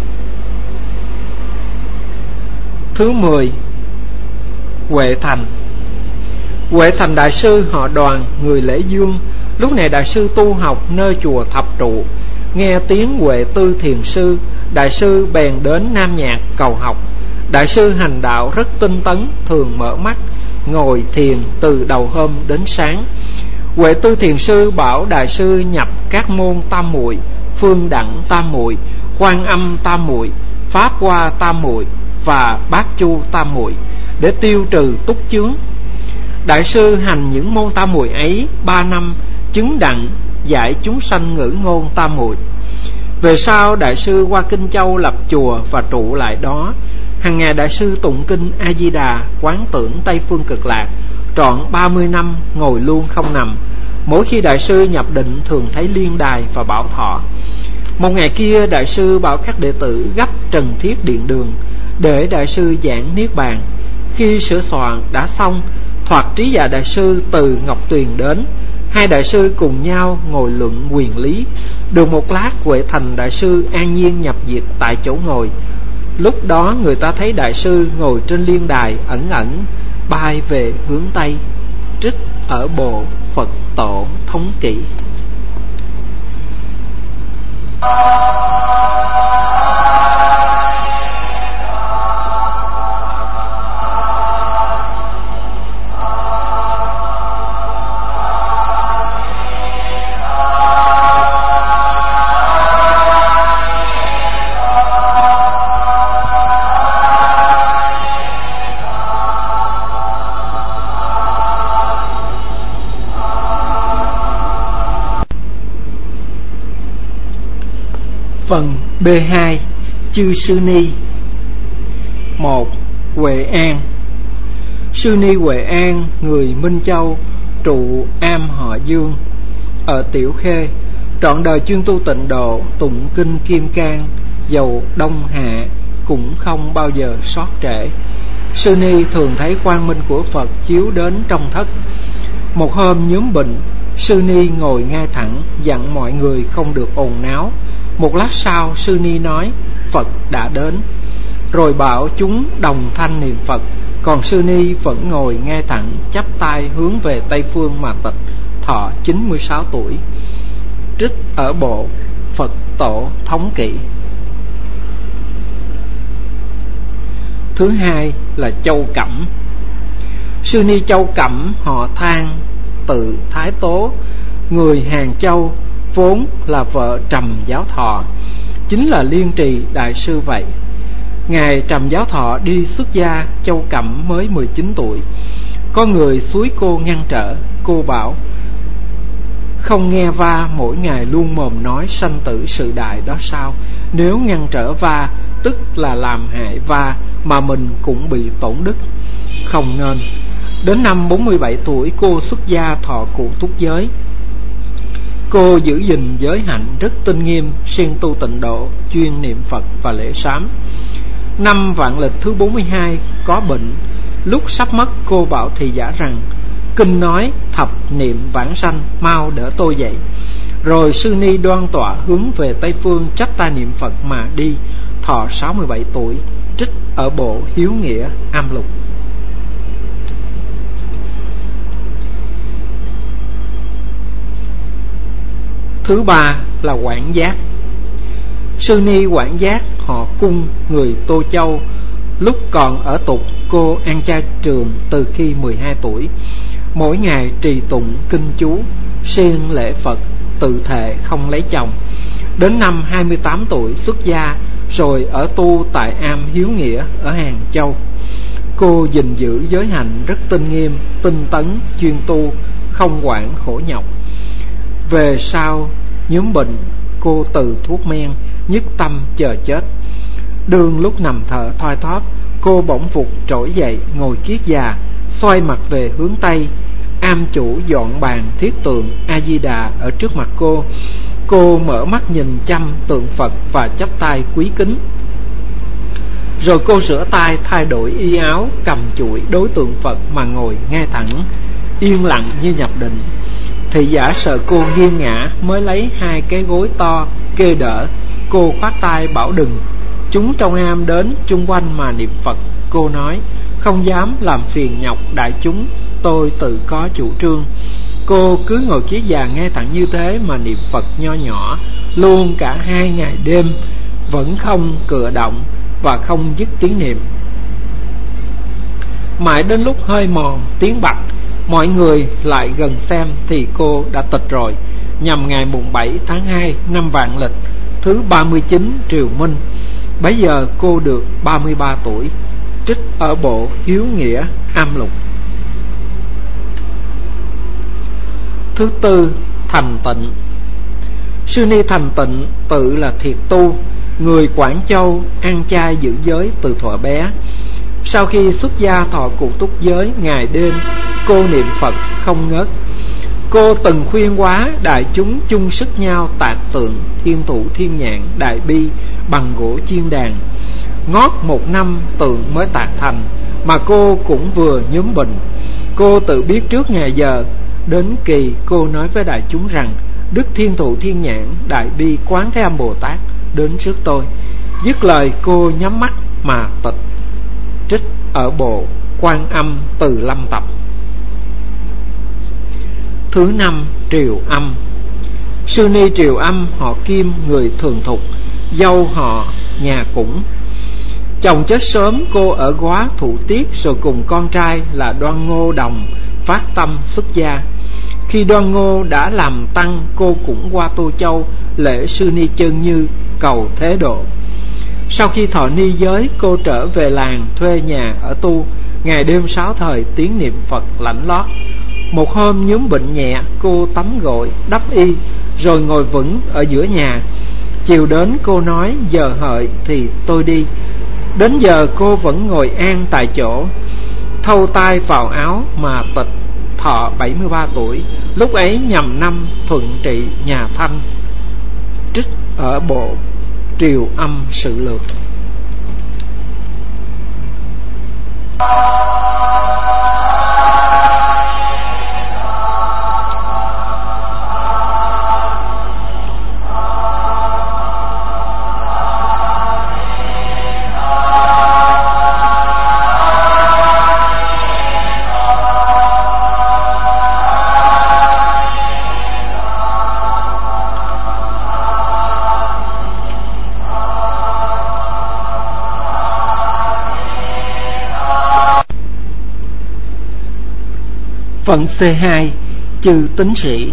Thứ 10. Huệ Thành. Huệ Thành đại sư họ Đoàn, người Lễ Dương. Lúc này đại sư tu học nơi chùa Thập Trụ. Nghe tiếng Huệ Tư thiền sư, đại sư bèn đến Nam Nhạc cầu học. Đại sư hành đạo rất tinh tấn, thường mở mắt ngồi thiền từ đầu hôm đến sáng. Huệ Tư thiền sư bảo đại sư nhập các môn tam muội, phương đẳng tam muội, quan âm tam muội, pháp hoa tam muội và bát chu tam muội để tiêu trừ túc chướng. Đại sư hành những môn tam muội ấy 3 năm, chứng đặng giải chúng sanh ngữ ngôn tam muội. Về sau đại sư qua Kinh Châu lập chùa và trụ lại đó. Hàng ngày đại sư tụng kinh A Di Đà, quán tưởng Tây phương cực lạc, trọn 30 năm ngồi luôn không nằm. Mỗi khi đại sư nhập định thường thấy liên đài và bảo thọ. Một ngày kia đại sư bảo các đệ tử gấp trần thiết điện đường để đại sư giảng niết bàn. Khi sửa soạn đã xong, Thoạt Trí Dạ đại sư từ Ngọc Tuyền đến. Hai đại sư cùng nhau ngồi luận quyền lý. Được một lát, Huệ Thành đại sư an nhiên nhập diệt tại chỗ ngồi. Lúc đó người ta thấy đại sư ngồi trên liên đài ẩn ẩn bay về hướng Tây. Trích ở bộ Phật Tổ Thống Kỷ. Phần B2. Chư Sư Ni. 1. Huệ An. Sư Ni Huệ An, người Minh Châu, trụ am họ Dương, ở Tiểu Khê, trọn đời chuyên tu tịnh độ, tụng kinh Kim Cang, dầu đông hạ cũng không bao giờ sót trễ. Sư Ni thường thấy quang minh của Phật chiếu đến trong thất. Một hôm nhóm bệnh, Sư Ni ngồi ngay thẳng, dặn mọi người không được ồn náo. Một lát sau, Sư Ni nói Phật đã đến, rồi bảo chúng đồng thanh niệm Phật. Còn Sư Ni vẫn ngồi ngay thẳng, chắp tay hướng về Tây phương mà tịch, thọ 96 tuổi. Trích ở bộ Phật Tổ Thống Kỷ. Thứ hai là Châu Cẩm. Sư Ni Châu Cẩm họ Thang, tự Thái Tố, người Hàng Châu, vốn là vợ Trầm Giáo Thọ, chính là Liên Trì đại sư vậy. Ngài Trầm Giáo Thọ đi xuất gia, Châu Cẩm mới 19 tuổi. Có người xúi cô ngăn trở. Cô bảo không nghe va, mỗi ngày luôn mồm nói sanh tử sự đại đó sao? Nếu ngăn trở va, tức là làm hại va, mà mình cũng bị tổn đức, không nên. Đến năm 47 tuổi, cô xuất gia thọ cụ túc giới. Cô giữ gìn giới hạnh rất tinh nghiêm, siêng tu tịnh độ, chuyên niệm Phật và lễ sám. Năm vạn lịch thứ 42 có bệnh. Lúc sắp mất, cô bảo thị giả rằng kinh nói thập niệm vãng sanh, mau đỡ tôi dậy. Rồi Sư Ni đoan tọa hướng về Tây phương, chắp tay niệm Phật mà đi, thọ 67 tuổi. Trích ở bộ Hiếu Nghĩa Am Lục. Thứ ba là Quản Giác. Sư ni Quản Giác họ Cung, người Tô Châu, lúc còn ở Tục, cô ăn chay trường từ khi 12 tuổi. Mỗi ngày trì tụng kinh chú, siêng lễ Phật, tự thệ không lấy chồng. Đến năm 28 tuổi xuất gia, rồi ở tu tại am Hiếu Nghĩa ở Hàng Châu. Cô gìn giữ giới hạnh rất tinh nghiêm, tinh tấn, chuyên tu, không quản khổ nhọc. Về sau nhóm bệnh, cô từ thuốc men, nhất tâm chờ chết. Đương lúc nằm thở thoi thóp, cô bỗng vụt trỗi dậy, ngồi kiết già, xoay mặt về hướng Tây. Am chủ dọn bàn thiết tượng A Di Đà ở trước mặt cô. Cô mở mắt nhìn chăm tượng Phật và chắp tay quý kính. Rồi cô rửa tay, thay đổi y áo, cầm chuỗi đối tượng Phật mà ngồi ngay thẳng, yên lặng như nhập định. Thị giả sợ cô nghiêng ngã, mới lấy 2 cái gối to kê đỡ. Cô khoát tay bảo đừng. Chúng trong am đến chung quanh mà niệm Phật. Cô nói: không dám làm phiền nhọc đại chúng, tôi tự có chủ trương. Cô cứ ngồi kiết già ngay thẳng như thế mà niệm Phật nho nhỏ, luôn cả 2 ngày đêm, vẫn không cựa động và không dứt tiếng niệm. Mãi đến lúc hơi mòn tiếng bạch, mọi người lại gần xem thì cô đã tịch rồi. Nhằm ngày mùng 7 tháng 2 năm Vạn Lịch, thứ 39 Triều Minh. Bấy giờ cô được 33 tuổi. Trích ở bộ Hiếu Nghĩa Am Lục. Thứ tư, Thành Tịnh. Sư ni Thành Tịnh tự là thiệt tu, người Quảng Châu, ăn chay giữ giới từ thuở bé. Sau khi xuất gia thọ cụ túc giới, ngày đêm cô niệm Phật không ngớt. Cô từng khuyên hóa đại chúng chung sức nhau tạc tượng Thiên Thủ Thiên Nhãn Đại Bi bằng gỗ chiên đàn. Ngót 1 năm tượng mới tạc thành, mà cô cũng vừa nhúm bình. Cô tự biết trước ngày giờ. Đến kỳ cô nói với đại chúng rằng: Đức Thiên Thủ Thiên Nhãn Đại Bi Quán Thế Âm Bồ Tát đến trước tôi. Dứt lời cô nhắm mắt mà tịch. Trích ở bộ Quan Âm Từ Lâm Tập. Thứ năm, Triều Âm. Sư ni Triều Âm họ Kim, người Thường Thục, dâu họ nhà Cũng. Chồng chết sớm, cô ở Góa Thủ Tiết, rồi cùng con trai là Đoan Ngô Đồng phát tâm xuất gia. Khi Đoan Ngô đã làm tăng, cô cũng qua Tô Châu lễ sư ni Chân Như cầu thế độ. Sau khi thọ ni giới, cô trở về làng thuê nhà ở tu, ngày đêm 6 thời tiếng niệm Phật lãnh lót. Một hôm nhúm bệnh nhẹ, cô tắm gội đắp y rồi ngồi vững ở giữa nhà. Chiều đến cô nói: giờ hợi thì tôi đi. Đến giờ cô vẫn ngồi an tại chỗ, thâu tay vào áo mà tịch. Thọ 73 tuổi. Lúc ấy nhằm năm Thuận Trị nhà Thanh. Trích ở bộ Triều Âm Sự Lược. Phần C2, chư tín sĩ.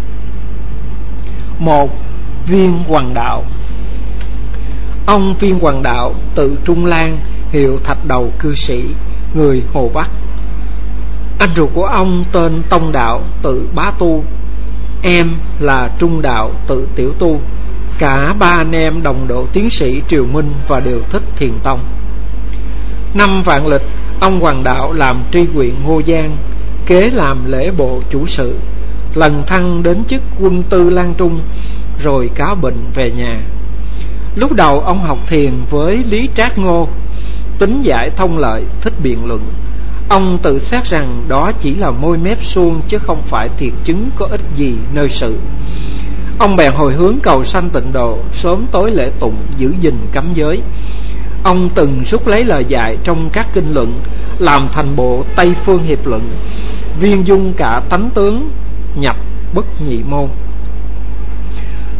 1. Viên Hoàng Đạo. Ông Viên Hoàng Đạo tự Trung Lan, hiệu Thạch Đầu cư sĩ, người Hồ Bắc. Anh ruột của ông tên Tông Đạo tự Bá Tu, em là Trung Đạo tự Tiểu Tu. Cả 3 anh em đồng độ tiến sĩ Triều Minh và đều thích Thiền Tông. Năm Vạn Lịch, ông Hoàng Đạo làm tri huyện Ngô Giang, kế làm lễ bộ chủ sự, lần thăng đến chức quân tư Lan Trung, rồi cáo bệnh về nhà. Lúc đầu ông học thiền với Lý Trác Ngô, tính giải thông lợi, thích biện luận. Ông tự xét rằng đó chỉ là môi mép suông, chứ không phải thiệt chứng có ích gì nơi sự. Ông bèn hồi hướng cầu sanh tịnh độ, sớm tối lễ tụng, giữ gìn cấm giới. Ông từng rút lấy lời dạy trong các kinh luận, làm thành bộ Tây Phương Hiệp Luận, viên dung cả tánh tướng, nhập bất nhị môn.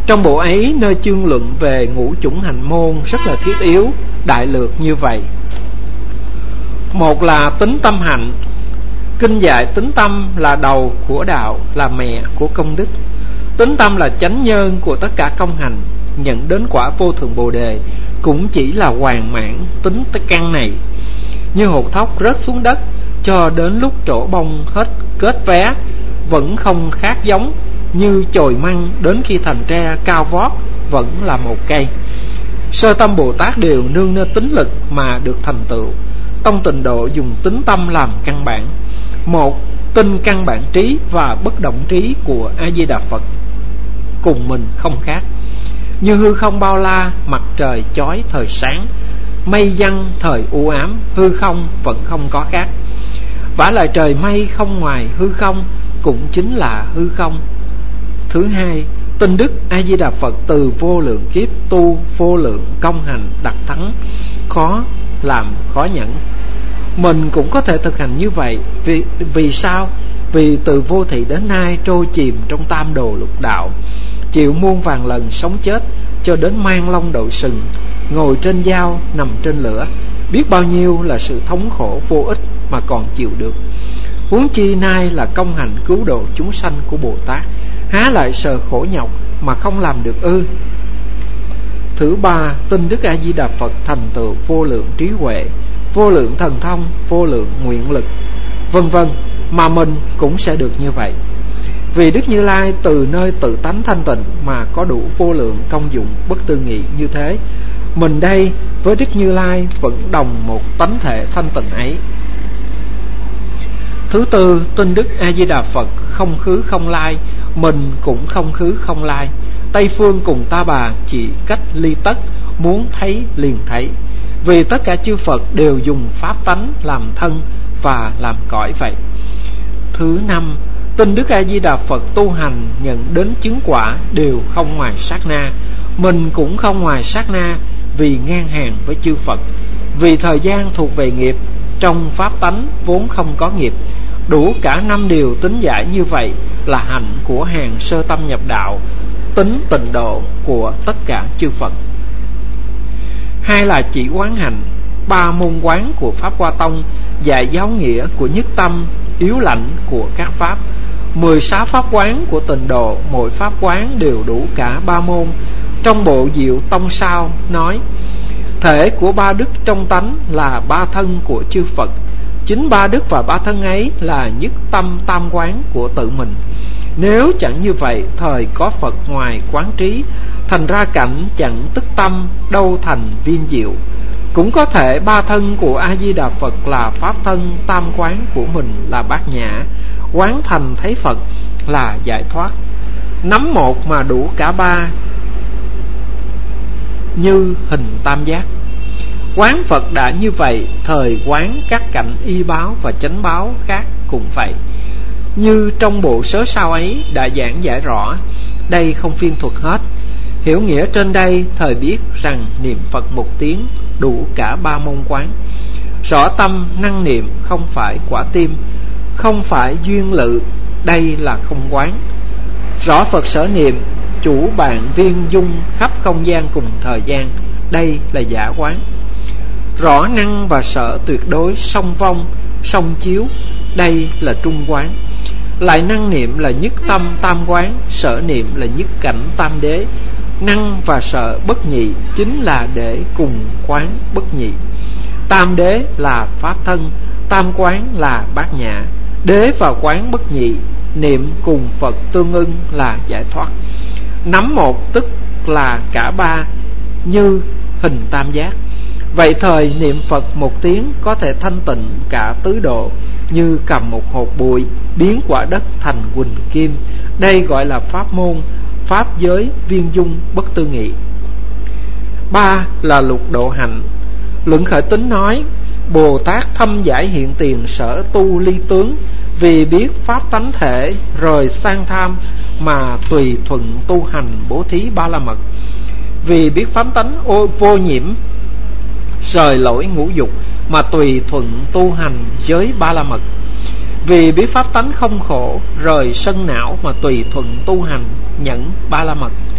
Trong bộ ấy, nơi chương luận về ngũ chủng hành môn rất là thiết yếu, đại lược như vậy. Một là tính tâm hạnh. Kinh dạy tính tâm là đầu của đạo, là mẹ của công đức. Tính tâm là chánh nhân của tất cả công hành, nhận đến quả vô thượng bồ đề cũng chỉ là hoàn mãn tính căn này. Như hột thóc rớt xuống đất, cho đến lúc trổ bông hết kết vé vẫn không khác giống. Như chồi măng đến khi thành tre cao vót vẫn là một cây. Sơ tâm Bồ Tát đều nương nơi tính lực mà được thành tựu. Tông Tịnh Độ dùng tính tâm làm căn bản. Một, tinh căn bản trí và bất động trí của A Di Đà Phật cùng mình không khác. Như hư không bao la, mặt trời chói thời sáng, mây giăng thời u ám, hư không vẫn không có khác. Vả lại trời mây không ngoài hư không cũng chính là hư không. Thứ hai, tinh đức A Di Đà Phật từ vô lượng kiếp tu vô lượng công hành đặc thắng, khó làm khó nhẫn. Mình cũng có thể thực hành như vậy. Vì sao? Vì từ vô thị đến nay trôi chìm trong tam đồ lục đạo, chịu muôn vàn lần sống chết, cho đến mang lông đội sừng, ngồi trên dao, nằm trên lửa, biết bao nhiêu là sự thống khổ vô ích mà còn chịu được. Huống chi nay là công hành cứu độ chúng sanh của Bồ Tát, há lại sợ khổ nhọc mà không làm được ư? Thứ ba, tinh đức A Di Đà Phật thành tựu vô lượng trí huệ, vô lượng thần thông, vô lượng nguyện lực, vân vân, mà mình cũng sẽ được như vậy. Vì Đức Như Lai từ nơi tự tánh thanh tịnh mà có đủ vô lượng công dụng bất tư nghị như thế, mình đây với Đức Như Lai vẫn đồng một tánh thể thanh tịnh ấy. Thứ tư, tinh đức A Di Đà Phật không khứ không lai, mình cũng không khứ không lai. Tây phương cùng Ta Bà chỉ cách ly tất, muốn thấy liền thấy. Vì tất cả chư Phật đều dùng pháp tánh làm thân và làm cõi vậy. Thứ năm, tinh đức A Di Đà Phật tu hành nhận đến chứng quả đều không ngoài sát na, mình cũng không ngoài sát na, vì ngang hàng với chư Phật. Vì thời gian thuộc về nghiệp, trong pháp tánh vốn không có nghiệp. Đủ cả 5 điều tính giải như vậy là hạnh của hàng sơ tâm nhập đạo, tính tịnh độ của tất cả chư Phật. Hai là chỉ quán hành. 3 môn quán của Pháp Hoa Tông dạy giáo nghĩa của nhất tâm, yếu lạnh của các pháp. 16 pháp quán của Tịnh Độ, mỗi pháp quán đều đủ cả 3 môn. Trong bộ Diệu Tông Sao nói, thể của 3 đức trong tánh là 3 thân của chư Phật. Chính 3 đức và 3 thân ấy là nhất tâm tam quán của tự mình. Nếu chẳng như vậy, thời có Phật ngoài quán trí, thành ra cảnh chẳng tức tâm, đâu thành viên diệu. Cũng có thể 3 thân của A Di Đà Phật là pháp thân, tam quán của mình là bát nhã, quán thành thấy Phật là giải thoát. Nắm một mà đủ cả 3 như hình tam giác. Quán Phật đã như vậy, thời quán các cảnh y báo và chánh báo khác cũng vậy. Như trong bộ sớ sao ấy đã giảng giải rõ, đây không phiên thuật hết. Hiểu nghĩa trên đây, thời biết rằng niệm Phật một tiếng đủ cả 3 môn quán. Rõ tâm năng niệm không phải quả tim, không phải duyên lự, đây là không quán. Rõ Phật sở niệm, chủ bạn viên dung khắp không gian cùng thời gian, đây là giả quán. Rõ năng và sở tuyệt đối song vong, song chiếu, đây là trung quán. Lại năng niệm là nhất tâm tam quán, sở niệm là nhất cảnh tam đế. Năng và sở bất nhị chính là để cùng quán bất nhị. Tam đế là pháp thân, tam quán là bát nhã. Đế và quán bất nhị, niệm cùng Phật tương ưng là giải thoát. Nắm một tức là cả 3 như hình tam giác. Vậy thời niệm Phật một tiếng có thể thanh tịnh cả tứ độ, như cầm một hột bụi biến quả đất thành quỳnh kim. Đây gọi là pháp môn, pháp giới viên dung bất tư nghị. 3 là lục độ hạnh. Luận Khởi Tín nói, Bồ Tát thâm giải hiện tiền sở tu ly tướng, vì biết pháp tánh thể rời sang tham mà tùy thuận tu hành bố thí ba la mật. Vì biết pháp tánh vô nhiễm rời lỗi ngũ dục mà tùy thuận tu hành giới ba la mật. Vì biết pháp tánh không khổ rời sân não mà tùy thuận tu hành nhẫn ba la mật.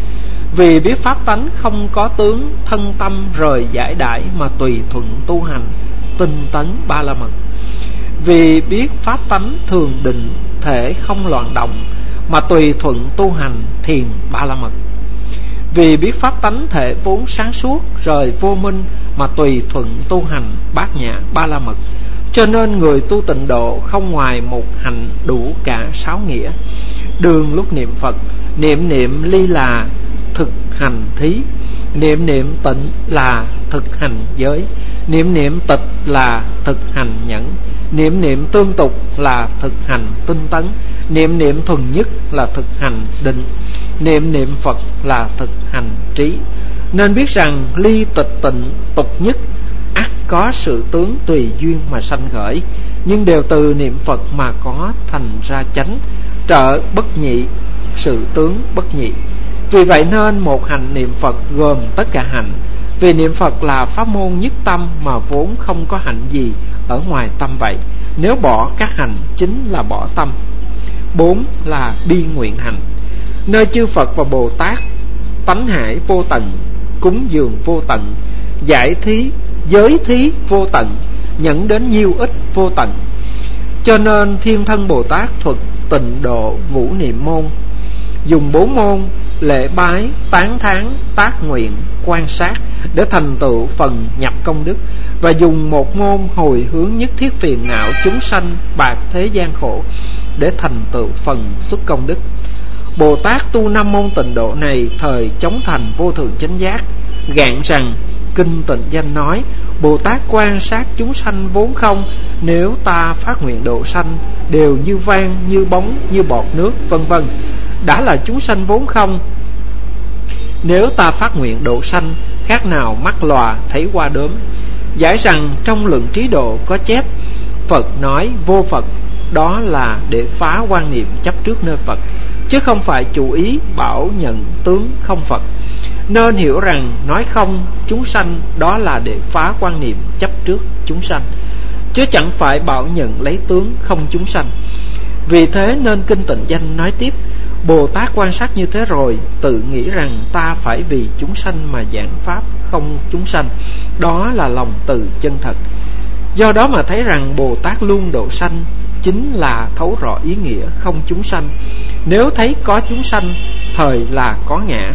Vì biết pháp tánh không có tướng, thân tâm rời giải đãi mà tùy thuận tu hành tinh tấn ba la mật. Vì biết pháp tánh thường định, thể không loạn động mà tùy thuận tu hành thiền ba la mật. Vì biết pháp tánh thể vốn sáng suốt rời vô minh mà tùy thuận tu hành bát nhã ba la mật. Cho nên người tu tịnh độ không ngoài một hạnh đủ cả 6 nghĩa. Đường lúc niệm Phật, niệm niệm ly là thực hành thí, niệm niệm tịnh là thực hành giới, niệm niệm tịch là thực hành nhẫn, niệm niệm tương tục là thực hành tinh tấn, niệm niệm thuần nhất là thực hành định, niệm niệm Phật là thực hành trí. Nên biết rằng ly tịch tịnh tục nhất ắt có sự tướng tùy duyên mà sanh khởi, nhưng đều từ niệm Phật mà có thành ra chánh trợ bất nhị, sự tướng bất nhị. Vì vậy nên một hành niệm Phật gồm tất cả hạnh. Vì niệm Phật là pháp môn nhất tâm mà vốn không có hạnh gì ở ngoài tâm vậy. Nếu bỏ các hành chính là bỏ tâm. 4 là bi nguyện hành. Nơi chư Phật và Bồ Tát tánh hải vô tận, cúng dường vô tận, giải thí giới thí vô tận, nhẫn đến nhiêu ích vô tận. Cho nên Thiên Thân Bồ Tát thuật Tịnh Độ Vũ Niệm môn, dùng 4 môn lễ bái, tán thán, tác nguyện, quan sát để thành tựu phần nhập công đức, và dùng 1 môn hồi hướng nhất thiết phiền não chúng sanh bạc thế gian khổ để thành tựu phần xuất công đức. Bồ Tát tu 5 môn tịnh độ này thời chống thành vô thượng chánh giác. Gạn rằng kinh Tịnh Danh nói: Bồ Tát quan sát chúng sanh vốn không, nếu ta phát nguyện độ sanh đều như vang, như bóng, như bọt nước, vân vân. Đã là chúng sanh vốn không, nếu ta phát nguyện độ sanh khác nào mắt lòa thấy qua đốm. Giải rằng trong luận trí độ có chép: Phật nói vô Phật, đó là để phá quan niệm chấp trước nơi Phật, chứ không phải chủ ý bảo nhận tướng không Phật. Nên hiểu rằng nói không chúng sanh đó là để phá quan niệm chấp trước chúng sanh, chứ chẳng phải bảo nhận lấy tướng không chúng sanh. Vì thế nên kinh Tịnh Danh nói tiếp: Bồ Tát quan sát như thế rồi, tự nghĩ rằng ta phải vì chúng sanh mà giảng pháp không chúng sanh, đó là lòng từ chân thật. Do đó mà thấy rằng Bồ Tát luôn độ sanh chính là thấu rõ ý nghĩa không chúng sanh. Nếu thấy có chúng sanh, thời là có ngã.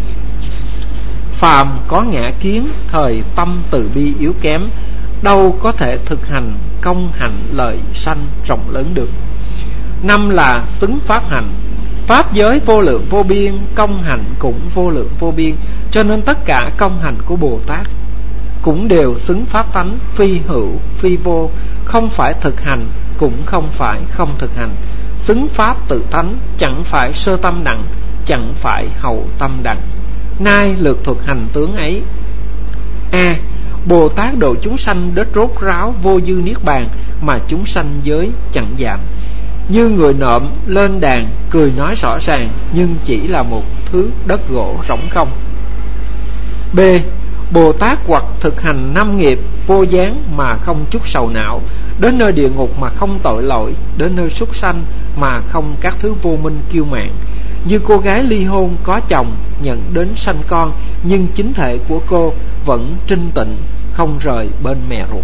Phàm có ngã kiến, thời tâm từ bi yếu kém, đâu có thể thực hành công hạnh lợi sanh rộng lớn được. 5 là xứng pháp hành. Pháp giới vô lượng vô biên, công hành cũng vô lượng vô biên. Cho nên tất cả công hành của Bồ Tát cũng đều xứng pháp tánh, phi hữu phi vô, không phải thực hành cũng không phải không thực hành, xứng pháp tự tánh, chẳng phải sơ tâm đặng, chẳng phải hậu tâm đặng. Nay lược thuật hành tướng ấy. A. Bồ Tát độ chúng sanh đến rốt ráo vô dư niết bàn mà chúng sanh giới chẳng giảm. Như người nộm lên đàn cười nói rõ ràng, nhưng chỉ là một thứ đất gỗ rỗng không. B. Bồ Tát hoặc thực hành 5 nghiệp vô gián mà không chút sầu não, đến nơi địa ngục mà không tội lỗi, đến nơi súc sanh mà không các thứ vô minh kiêu mạn. Như cô gái ly hôn có chồng nhận đến sanh con, nhưng chính thể của cô vẫn trinh tịnh, không rời bên mẹ ruột.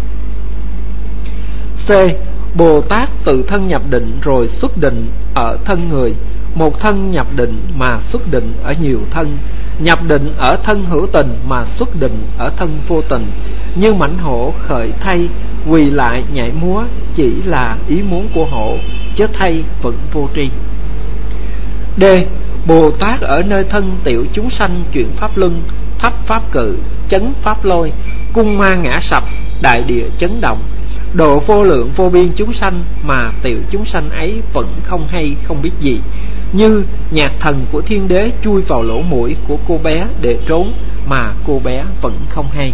C. Bồ Tát tự thân nhập định rồi xuất định ở thân người, một thân nhập định mà xuất định ở nhiều thân, nhập định ở thân hữu tình mà xuất định ở thân vô tình. Như mãnh hổ khởi thay, quỳ lại nhảy múa, chỉ là ý muốn của hổ, chứ thay vẫn vô tri. D. Bồ Tát ở nơi thân tiểu chúng sanh chuyển pháp luân, thắp pháp cự, chấn pháp lôi, cung ma ngã sập, đại địa chấn động, độ vô lượng vô biên chúng sanh mà tiểu chúng sanh ấy vẫn không hay không biết gì. Như nhạc thần của thiên đế chui vào lỗ mũi của cô bé để trốn mà cô bé vẫn không hay.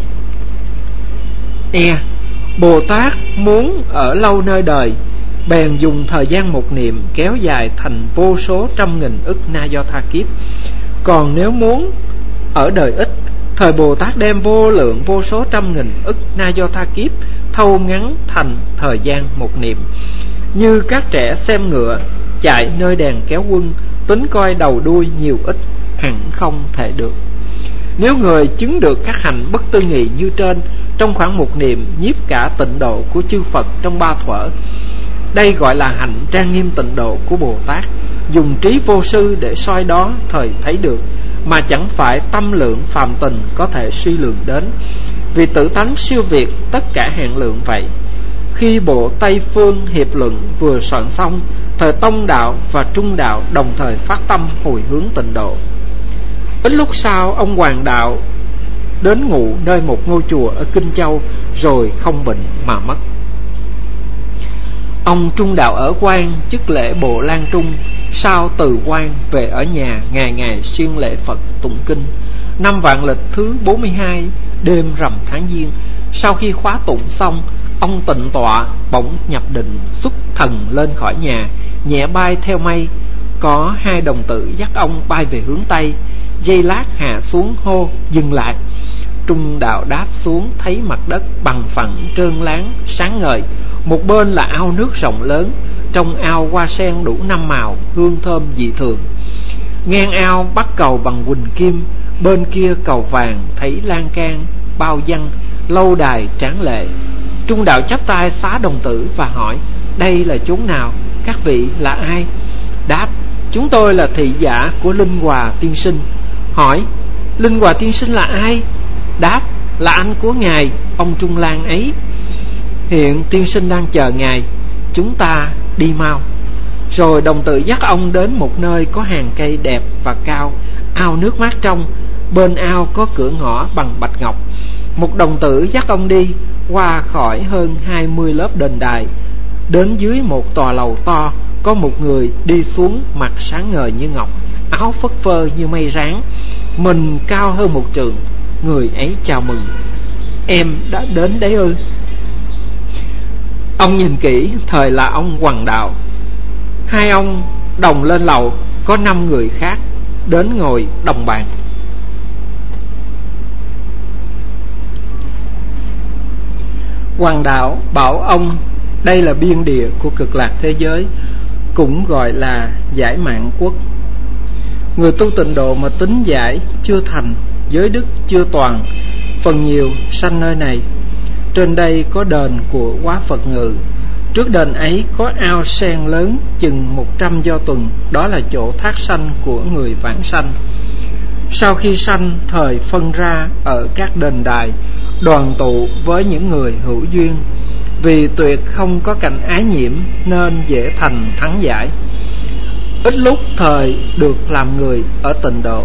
E. Bồ Tát muốn ở lâu nơi đời, bèn dùng thời gian một niệm kéo dài thành vô số trăm nghìn ức na do tha kiếp. Còn nếu muốn ở đời ít, thời Bồ Tát đem vô lượng vô số trăm nghìn ức na do tha kiếp thâu ngắn thành thời gian một niệm. Như các trẻ xem ngựa chạy nơi đèn kéo quân, tính coi đầu đuôi nhiều ít, hẳn không thể được. Nếu người chứng được các hạnh bất tư nghị như trên, trong khoảng một niệm nhiếp cả tịnh độ của chư Phật trong ba thuở, đây gọi là hạnh trang nghiêm tịnh độ của Bồ Tát. Dùng trí vô sư để soi đó thời thấy được, mà chẳng phải tâm lượng phàm tình có thể suy lượng đến, vì tự tánh siêu việt tất cả hạn lượng vậy. Khi bộ Tây Phương Hiệp Luận vừa soạn xong, thời Tông Đạo và Trung Đạo đồng thời phát tâm hồi hướng tịnh độ. Ít lúc sau, ông Hoàng Đạo đến ngụ nơi một ngôi chùa ở Kinh Châu, rồi không bệnh mà mất. Ông Trung Đạo ở Quan chức lễ Bộ Lan Trung, sau từ Quan về ở nhà, ngày ngày siêng lễ Phật tụng kinh. Năm Vạn Lịch thứ 42, đêm rằm tháng Giêng, sau khi khóa tụng xong, ông tịnh tọa bỗng nhập định, xuất thần lên khỏi nhà, nhẹ bay theo mây. Có hai đồng tử dắt ông bay về hướng Tây. Giây lát hạ xuống hô dừng lại. Trung Đạo đáp xuống, thấy mặt đất bằng phẳng trơn láng sáng ngời. Một bên là ao nước rộng lớn, trong ao hoa sen đủ 5 màu, hương thơm dị thường. Ngang ao bắt cầu bằng quỳnh kim, bên kia cầu vàng thấy lan can bao văn, lâu đài tráng lệ. Trung Đạo chắp tay xá đồng tử và hỏi: đây là chốn nào? Các vị là ai? Đáp: chúng tôi là thị giả của Linh Hòa tiên sinh. Hỏi: Linh Hòa tiên sinh là ai? Đáp: là anh của ngài, ông Trung Lan ấy. Hiện tiên sinh đang chờ ngài, chúng ta đi mau. Rồi đồng tử dắt ông đến một nơi có hàng cây đẹp và cao, ao nước mát trong. Bên ao có cửa ngõ bằng bạch ngọc. Một đồng tử dắt ông đi qua khỏi hơn 20 lớp đền đài, đến dưới một tòa lầu to. Có một người đi xuống, mặt sáng ngời như ngọc, áo phất phơ như mây ráng, mình cao hơn một trượng. Người ấy chào mừng: em đã đến đấy ư? Ông nhìn kỹ, thời là ông Hoàng Đạo. Hai ông đồng lên lầu, có 5 người khác đến ngồi đồng bàn. Hoàng Đạo bảo ông đây là biên địa của cực lạc thế giới, cũng gọi là giải mạng quốc. Người tu tịnh độ mà tính giải chưa thành, giới đức chưa toàn, phần nhiều sanh nơi này. Trên đây có đền của Quá Phật Ngự. Trước đền ấy có ao sen lớn chừng 100 do tuần, đó là chỗ thác sanh của người vãng sanh. Sau khi sanh, thời phân ra ở các đền đài, đoàn tụ với những người hữu duyên. Vì tuyệt không có cảnh ái nhiễm nên dễ thành thắng giải. Ít lúc thời được làm người ở tịnh độ.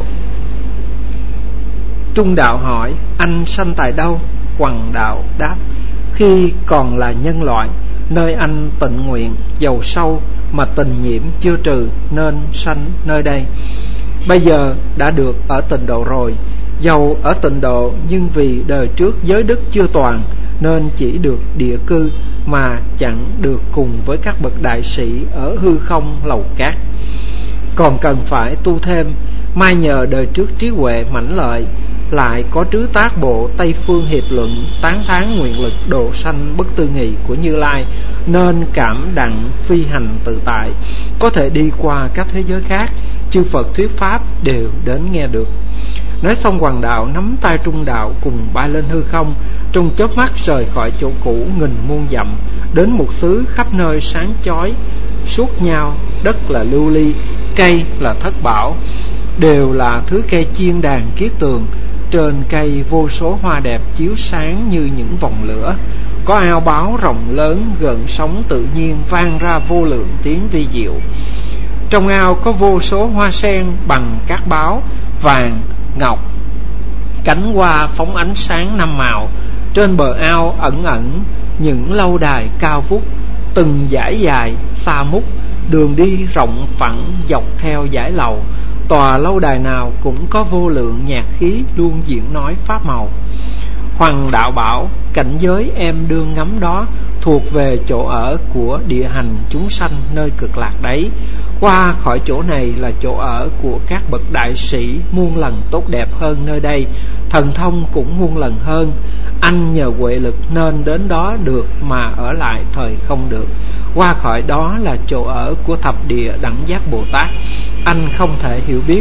Trung Đạo hỏi: anh sanh tại đâu? Hoàng Đạo đáp: khi còn là nhân loại, nơi anh tịnh nguyện dầu sâu mà tình nhiễm chưa trừ, nên sanh nơi đây. Bây giờ đã được ở tịnh độ rồi, dầu ở tịnh độ nhưng vì đời trước giới đức chưa toàn, nên chỉ được địa cư mà chẳng được cùng với các bậc đại sĩ ở hư không lầu cát. Còn cần phải tu thêm, mai nhờ đời trước trí huệ mãnh lợi, lại có trứ tác bộ Tây Phương Hiệp Luận tán thán nguyện lực độ sanh bất tư nghị của Như Lai, nên cảm đặng phi hành tự tại, có thể đi qua các thế giới khác. Chư Phật thuyết pháp đều đến nghe được. Nói xong, Hoàng Đạo nắm tay Trung Đạo cùng bay lên hư không, trong chớp mắt rời khỏi chỗ cũ nghìn muôn dặm, đến một xứ khắp nơi sáng chói suốt nhau. Đất là lưu ly, cây là thất bảo, đều là thứ cây chiên đàn kiết tường. Trên cây vô số hoa đẹp chiếu sáng như những vòng lửa. Có ao báo rộng lớn, gợn sóng tự nhiên vang ra vô lượng tiếng vi diệu. Trong ao có vô số hoa sen bằng cát báo, vàng, ngọc, cánh hoa phóng ánh sáng 5 màu. Trên bờ ao ẩn ẩn những lâu đài cao vút, từng dải dài xa mút, đường đi rộng phẳng dọc theo dải lầu. Tòa lâu đài nào cũng có vô lượng nhạc khí luôn diễn nói pháp màu. Hoàng Đạo bảo: cảnh giới em đương ngắm đó thuộc về chỗ ở của địa hành chúng sanh nơi cực lạc đấy. Qua khỏi chỗ này là chỗ ở của các bậc đại sĩ muôn lần tốt đẹp hơn nơi đây, thần thông cũng muôn lần hơn. Anh nhờ huệ lực nên đến đó được, mà ở lại thời không được. Qua khỏi đó là chỗ ở của thập địa đẳng giác Bồ Tát, anh không thể hiểu biết.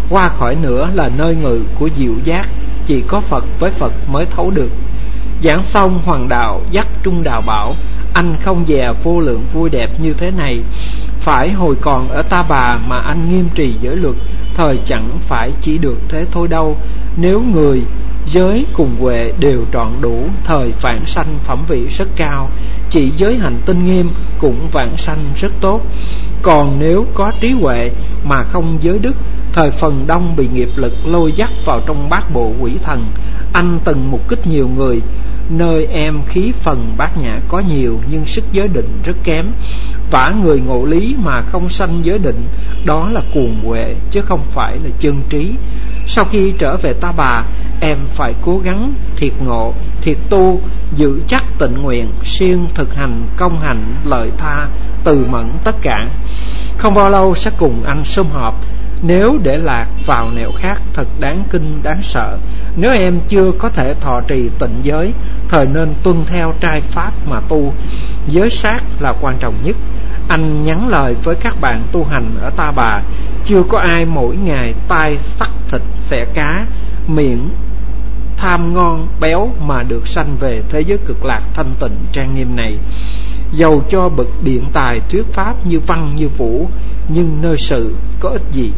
qua khỏi nữa là nơi ngự của diệu giác, chỉ có Phật với Phật mới thấu được. Giảng xong, Hoàng đạo dắt Trung đạo bảo: anh không dè vô lượng vui đẹp như thế này, phải hồi còn ở Ta Bà mà anh nghiêm trì giới luật, thời chẳng phải chỉ được thế thôi đâu. Nếu người giới cùng huệ đều trọn đủ, thời vãng sanh phẩm vị rất cao, chỉ giới hạnh tinh nghiêm cũng vãng sanh rất tốt. Còn nếu có trí huệ mà không giới đức, thời phần đông bị nghiệp lực lôi dắt vào trong bát bộ quỷ thần. Anh từng mục kích nhiều người, nơi em khí phần bát nhã có nhiều nhưng sức giới định rất kém. Vả người ngộ lý mà không sanh giới định, đó là cuồng huệ chứ không phải là chân trí. Sau khi trở về Ta Bà, em phải cố gắng thiệt ngộ, thiệt tu, giữ chắc tịnh nguyện, siêng thực hành công hạnh lợi tha, từ mẫn tất cả. Không bao lâu sẽ cùng anh sum họp. Nếu để lạc vào nẻo khác thật đáng kinh đáng sợ. Nếu em chưa có thể thọ trì tịnh giới, thời nên tuân theo trai pháp mà tu. Giới sát là quan trọng nhất. Anh nhắn lời với các bạn tu hành ở Ta Bà: chưa có ai mỗi ngày tai sắc thịt xẻ cá, miệng tham ngon béo mà được sanh về thế giới cực lạc thanh tịnh trang nghiêm này. Dầu cho bậc biện tài thuyết pháp như văn như vũ, nhưng nơi sự có ích gì.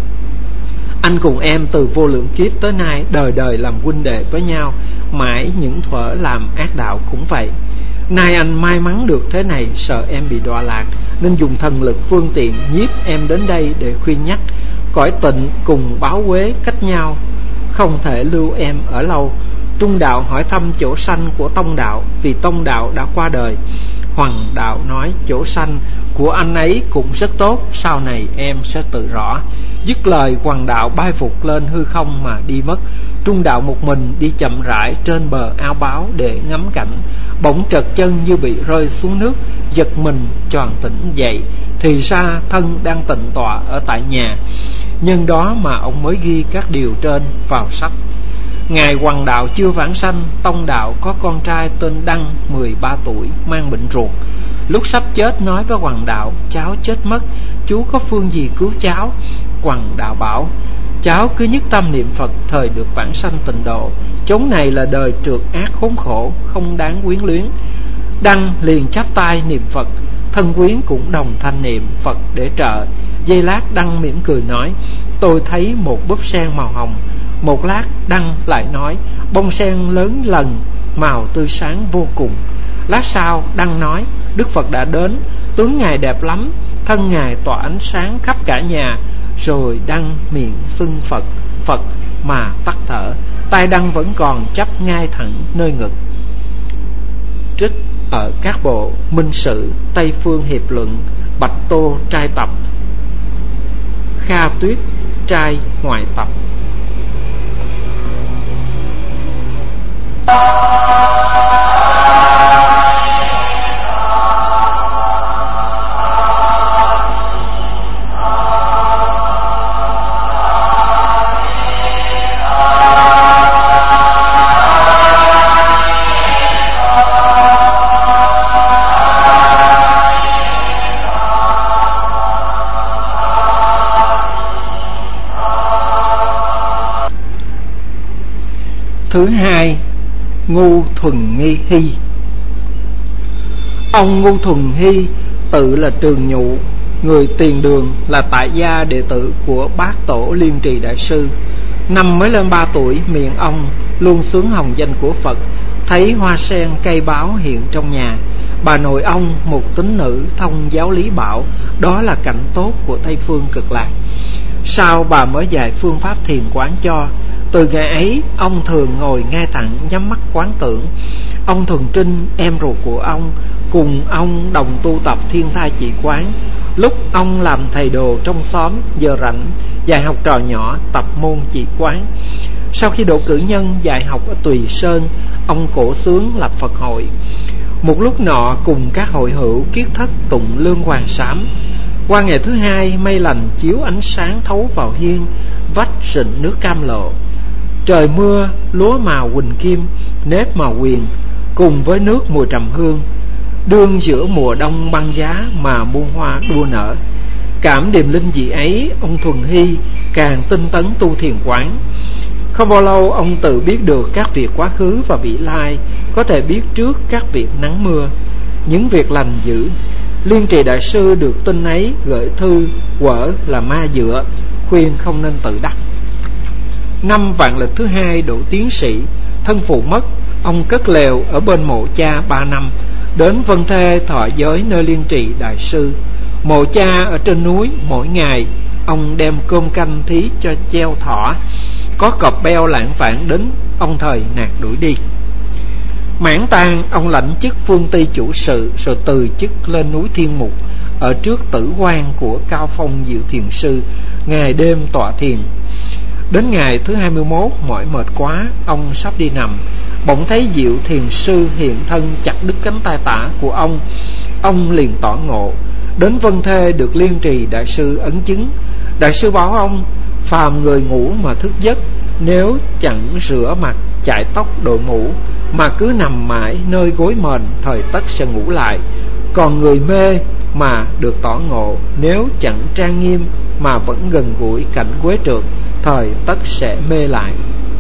Anh cùng em từ vô lượng kiếp tới nay đời đời làm huynh đệ với nhau, mãi những thuở làm ác đạo cũng vậy. Nay anh may mắn được thế này, sợ em bị đọa lạc, nên dùng thần lực phương tiện nhiếp em đến đây để khuyên nhắc. Cõi tịnh cùng báo quế cách nhau, không thể lưu em ở lâu. Trung đạo hỏi thăm chỗ sanh của Tông đạo, vì Tông đạo đã qua đời. Hoàng đạo nói chỗ sanh của anh ấy cũng rất tốt, sau này em sẽ tự rõ. Dứt lời, Hoàng đạo bay vụt lên hư không mà đi mất. Trung đạo một mình đi chậm rãi trên bờ ao báo để ngắm cảnh. Bỗng trật chân như bị rơi xuống nước, giật mình choàng tỉnh dậy, thì ra thân đang tịnh tọa ở tại nhà. Nhân đó mà ông mới ghi các điều trên vào sách. Ngài Hoàng đạo chưa vãng sanh, Tông đạo có con trai tên Đăng 13 tuổi mang bệnh ruột. Lúc sắp chết nói với Hoàng đạo: cháu chết mất, chú có phương gì cứu cháu? Hoàng đạo bảo: cháu cứ nhất tâm niệm Phật, thời được vãng sanh tịnh độ. Chốn này là đời trượt ác khốn khổ, không đáng quyến luyến. Đăng liền chắp tay niệm Phật, thân quyến cũng đồng thanh niệm Phật để trợ. Giây lát Đăng mỉm cười nói: tôi thấy một búp sen màu hồng. Một lát Đăng lại nói: bông sen lớn lần, màu tươi sáng vô cùng. Lát sau Đăng nói: Đức Phật đã đến, tướng Ngài đẹp lắm, thân Ngài tỏa ánh sáng khắp cả nhà. Rồi Đăng miệng xưng Phật, Phật mà tắt thở. Tay Đăng vẫn còn chắp ngay thẳng nơi ngực. Trích ở các bộ Minh Sự, Tây Phương Hiệp Luận, Bạch Tô trai tập, Kha Tuyết trai ngoại tập. Thứ hai, Ngu Thuần Nghi Hy. Ông Ngu Thuần Hy tự là Trường Nhụ, người Tiền Đường, là tại gia đệ tử của Bát Tổ Liên Trì Đại Sư. Năm mới lên 3 tuổi, miệng ông luôn xướng hồng danh của Phật. Thấy hoa sen cây báo hiện trong nhà, bà nội ông, một tín nữ thông giáo lý, bảo đó là cảnh tốt của Tây Phương Cực Lạc. Sau bà mới dạy phương pháp thiền quán cho. Từ ngày ấy, ông thường ngồi ngay thẳng nhắm mắt quán tưởng. Ông Thuần Trinh, em ruột của ông, cùng ông đồng tu tập thiên thai chỉ quán. Lúc ông làm thầy đồ trong xóm, giờ rảnh dạy học trò nhỏ tập môn chỉ quán. Sau khi đỗ cử nhân dạy học ở Tùy Sơn, ông cổ xướng lập Phật hội. Một lúc nọ cùng các hội hữu kiết thất tụng lương hoàng sám. Qua ngày thứ hai, mây lành chiếu ánh sáng thấu vào hiên, vách rịnh nước cam lộ. Trời mưa, lúa màu huỳnh kim, nếp màu huyền, cùng với nước mùi trầm hương. Đương giữa mùa đông băng giá mà muôn hoa đua nở. cảm điềm linh dị ấy, ông Thuần Hy càng tinh tấn tu thiền quán. Không bao lâu ông tự biết được các việc quá khứ và vị lai, có thể biết trước các việc nắng mưa, những việc lành dữ. Liên Trì Đại Sư được tin ấy gửi thư quở là ma dựa, khuyên không nên tự đắc. Năm Vạn Lịch thứ 2 độ tiến sĩ, thân phụ mất, ông cất lều ở bên mộ cha 3 năm, đến Vân Thê thọ giới nơi Liên Trì Đại Sư. Mộ cha ở trên núi, mỗi ngày ông đem cơm canh thí cho treo thỏ, có cọp beo lảng vảng đến, ông thời nạt đuổi đi. Mãn tang, ông lãnh chức phương ty chủ sự, rồi từ chức lên núi Thiên Mục, ở trước tử quan của Cao Phong Diệu Thiền Sư, ngày đêm tọa thiền. Đến ngày thứ 21, mỏi mệt quá, ông sắp đi nằm, bỗng thấy Diệu Thiền Sư hiện thân chặt đứt cánh tay tả của ông liền tỏ ngộ. Đến Vân Thê được Liên Trì Đại Sư ấn chứng. Đại Sư bảo ông, phàm người ngủ mà thức giấc, nếu chẳng rửa mặt, chải tóc, đội mũ, mà cứ nằm mãi nơi gối mền, thời tất sẽ ngủ lại. Còn người mê mà được tỏ ngộ, nếu chẳng trang nghiêm mà vẫn gần gũi cảnh quế trượt, thời tất sẽ mê lại.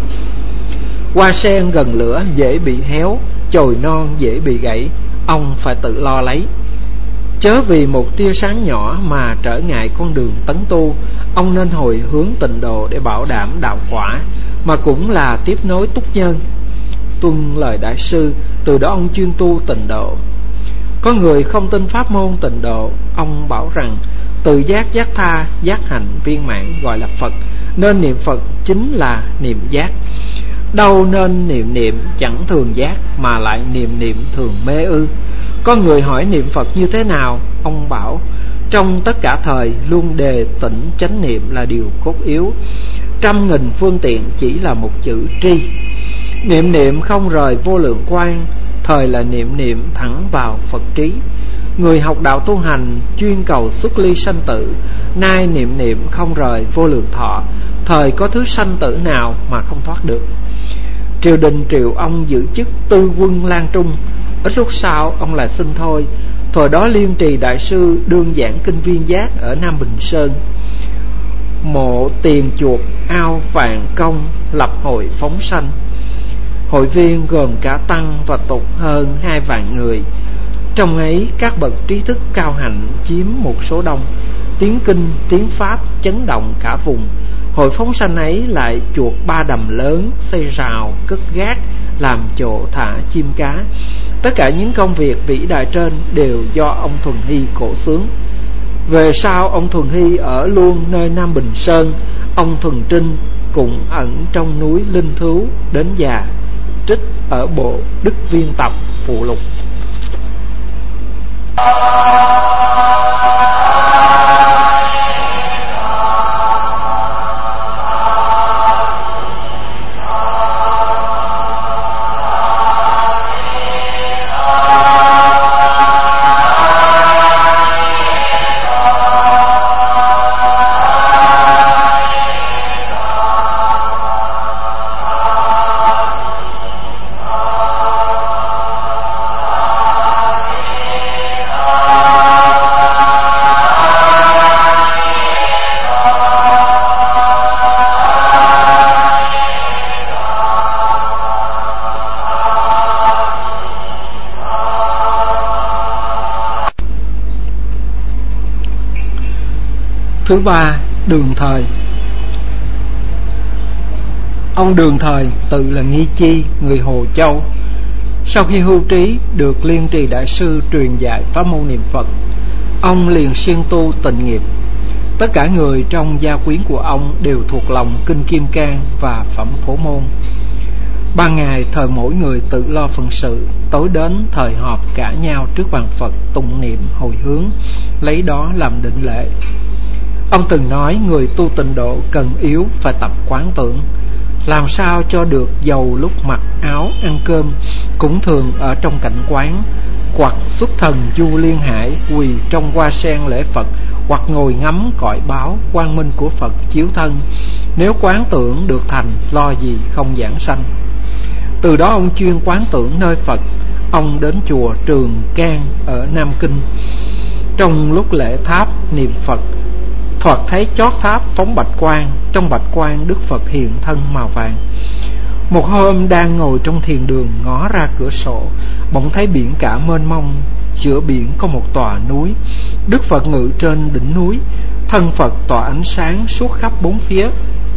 Hoa sen gần lửa dễ bị héo, chồi non dễ bị gãy, ông phải tự lo lấy. Chớ vì một tia sáng nhỏ mà trở ngại con đường tấn tu. Ông nên hồi hướng tịnh độ để bảo đảm đạo quả, mà cũng là tiếp nối túc nhân. Tuân lời Đại Sư, từ đó ông chuyên tu tịnh độ. Có người không tin pháp môn tịnh độ, ông bảo rằng từ giác, giác tha, giác hạnh viên mãn gọi là Phật, nên niệm Phật chính là niệm giác. Đâu nên niệm chẳng thường giác, mà lại niệm thường mê ư? Có người hỏi niệm Phật như thế nào, ông bảo trong tất cả thời luôn đề tĩnh chánh niệm là điều cốt yếu. Trăm nghìn phương tiện chỉ là một chữ tri. Niệm không rời vô lượng quang, thời là niệm thẳng vào Phật trí. Người học đạo tu hành chuyên cầu xuất ly sanh tử, nay niệm không rời vô lượng thọ, thời có thứ sanh tử nào mà không thoát được. Triều đình triệu ông giữ chức tư quân Lan Trung. Ít lúc sau ông lại xin thôi. Thời đó Liên Trì Đại Sư đương giảng kinh Viên Giác ở Nam Bình Sơn. Mộ tiền chuột ao vạn công, lập hội phóng sanh. Hội viên gồm cả tăng và tục hơn 2 vạn người. Trong ấy các bậc trí thức cao hạnh chiếm một số đông. Tiếng kinh, tiếng pháp chấn động cả vùng. Hội phóng sanh ấy lại chuột 3 đầm lớn, xây rào, cất gác, làm chỗ thả chim cá. Tất cả những công việc vĩ đại trên đều do ông Thuần Hy cổ xướng. Về sau ông Thuần Hy ở luôn nơi Nam Bình Sơn. Ông Thuần Trinh cũng ẩn trong núi Linh Thứu đến già. Trích ở bộ Đức Viên Tập phụ lục. Thứ ba, Đường Thời. Ông Đường Thời tự là Nghi Chi, người Hồ Châu. Sau khi hưu trí, được Liên Trì Đại Sư truyền dạy pháp môn niệm Phật, ông liền siêng tu tịnh nghiệp. Tất cả người trong gia quyến của ông đều thuộc lòng kinh Kim Cang và phẩm Phổ Môn. Ban ngày thời mỗi người tự lo phận sự, tối đến thời họp cả nhau trước bàn Phật tụng niệm hồi hướng, lấy đó làm định lệ. Ông từng nói người tu tịnh độ cần yếu phải tập quán tưởng. Làm sao cho được giàu lúc mặc áo ăn cơm, cũng thường ở trong cảnh quán, hoặc xuất thần du liên hải, quỳ trong hoa sen lễ Phật, hoặc ngồi ngắm cõi báo quang minh của Phật chiếu thân. Nếu quán tưởng được thành, lo gì không giảng sanh. Từ đó ông chuyên quán tưởng nơi Phật. Ông đến chùa Trường Can ở Nam Kinh. Trong lúc lễ tháp niệm Phật, Thoạt thấy chót tháp phóng bạch quang, trong bạch quang Đức Phật hiện thân màu vàng. Một hôm đang ngồi trong thiền đường, ngó ra cửa sổ, bỗng thấy biển cả mênh mông. Giữa biển có một tòa núi, Đức Phật ngự trên đỉnh núi, thân Phật tỏa ánh sáng suốt khắp bốn phía.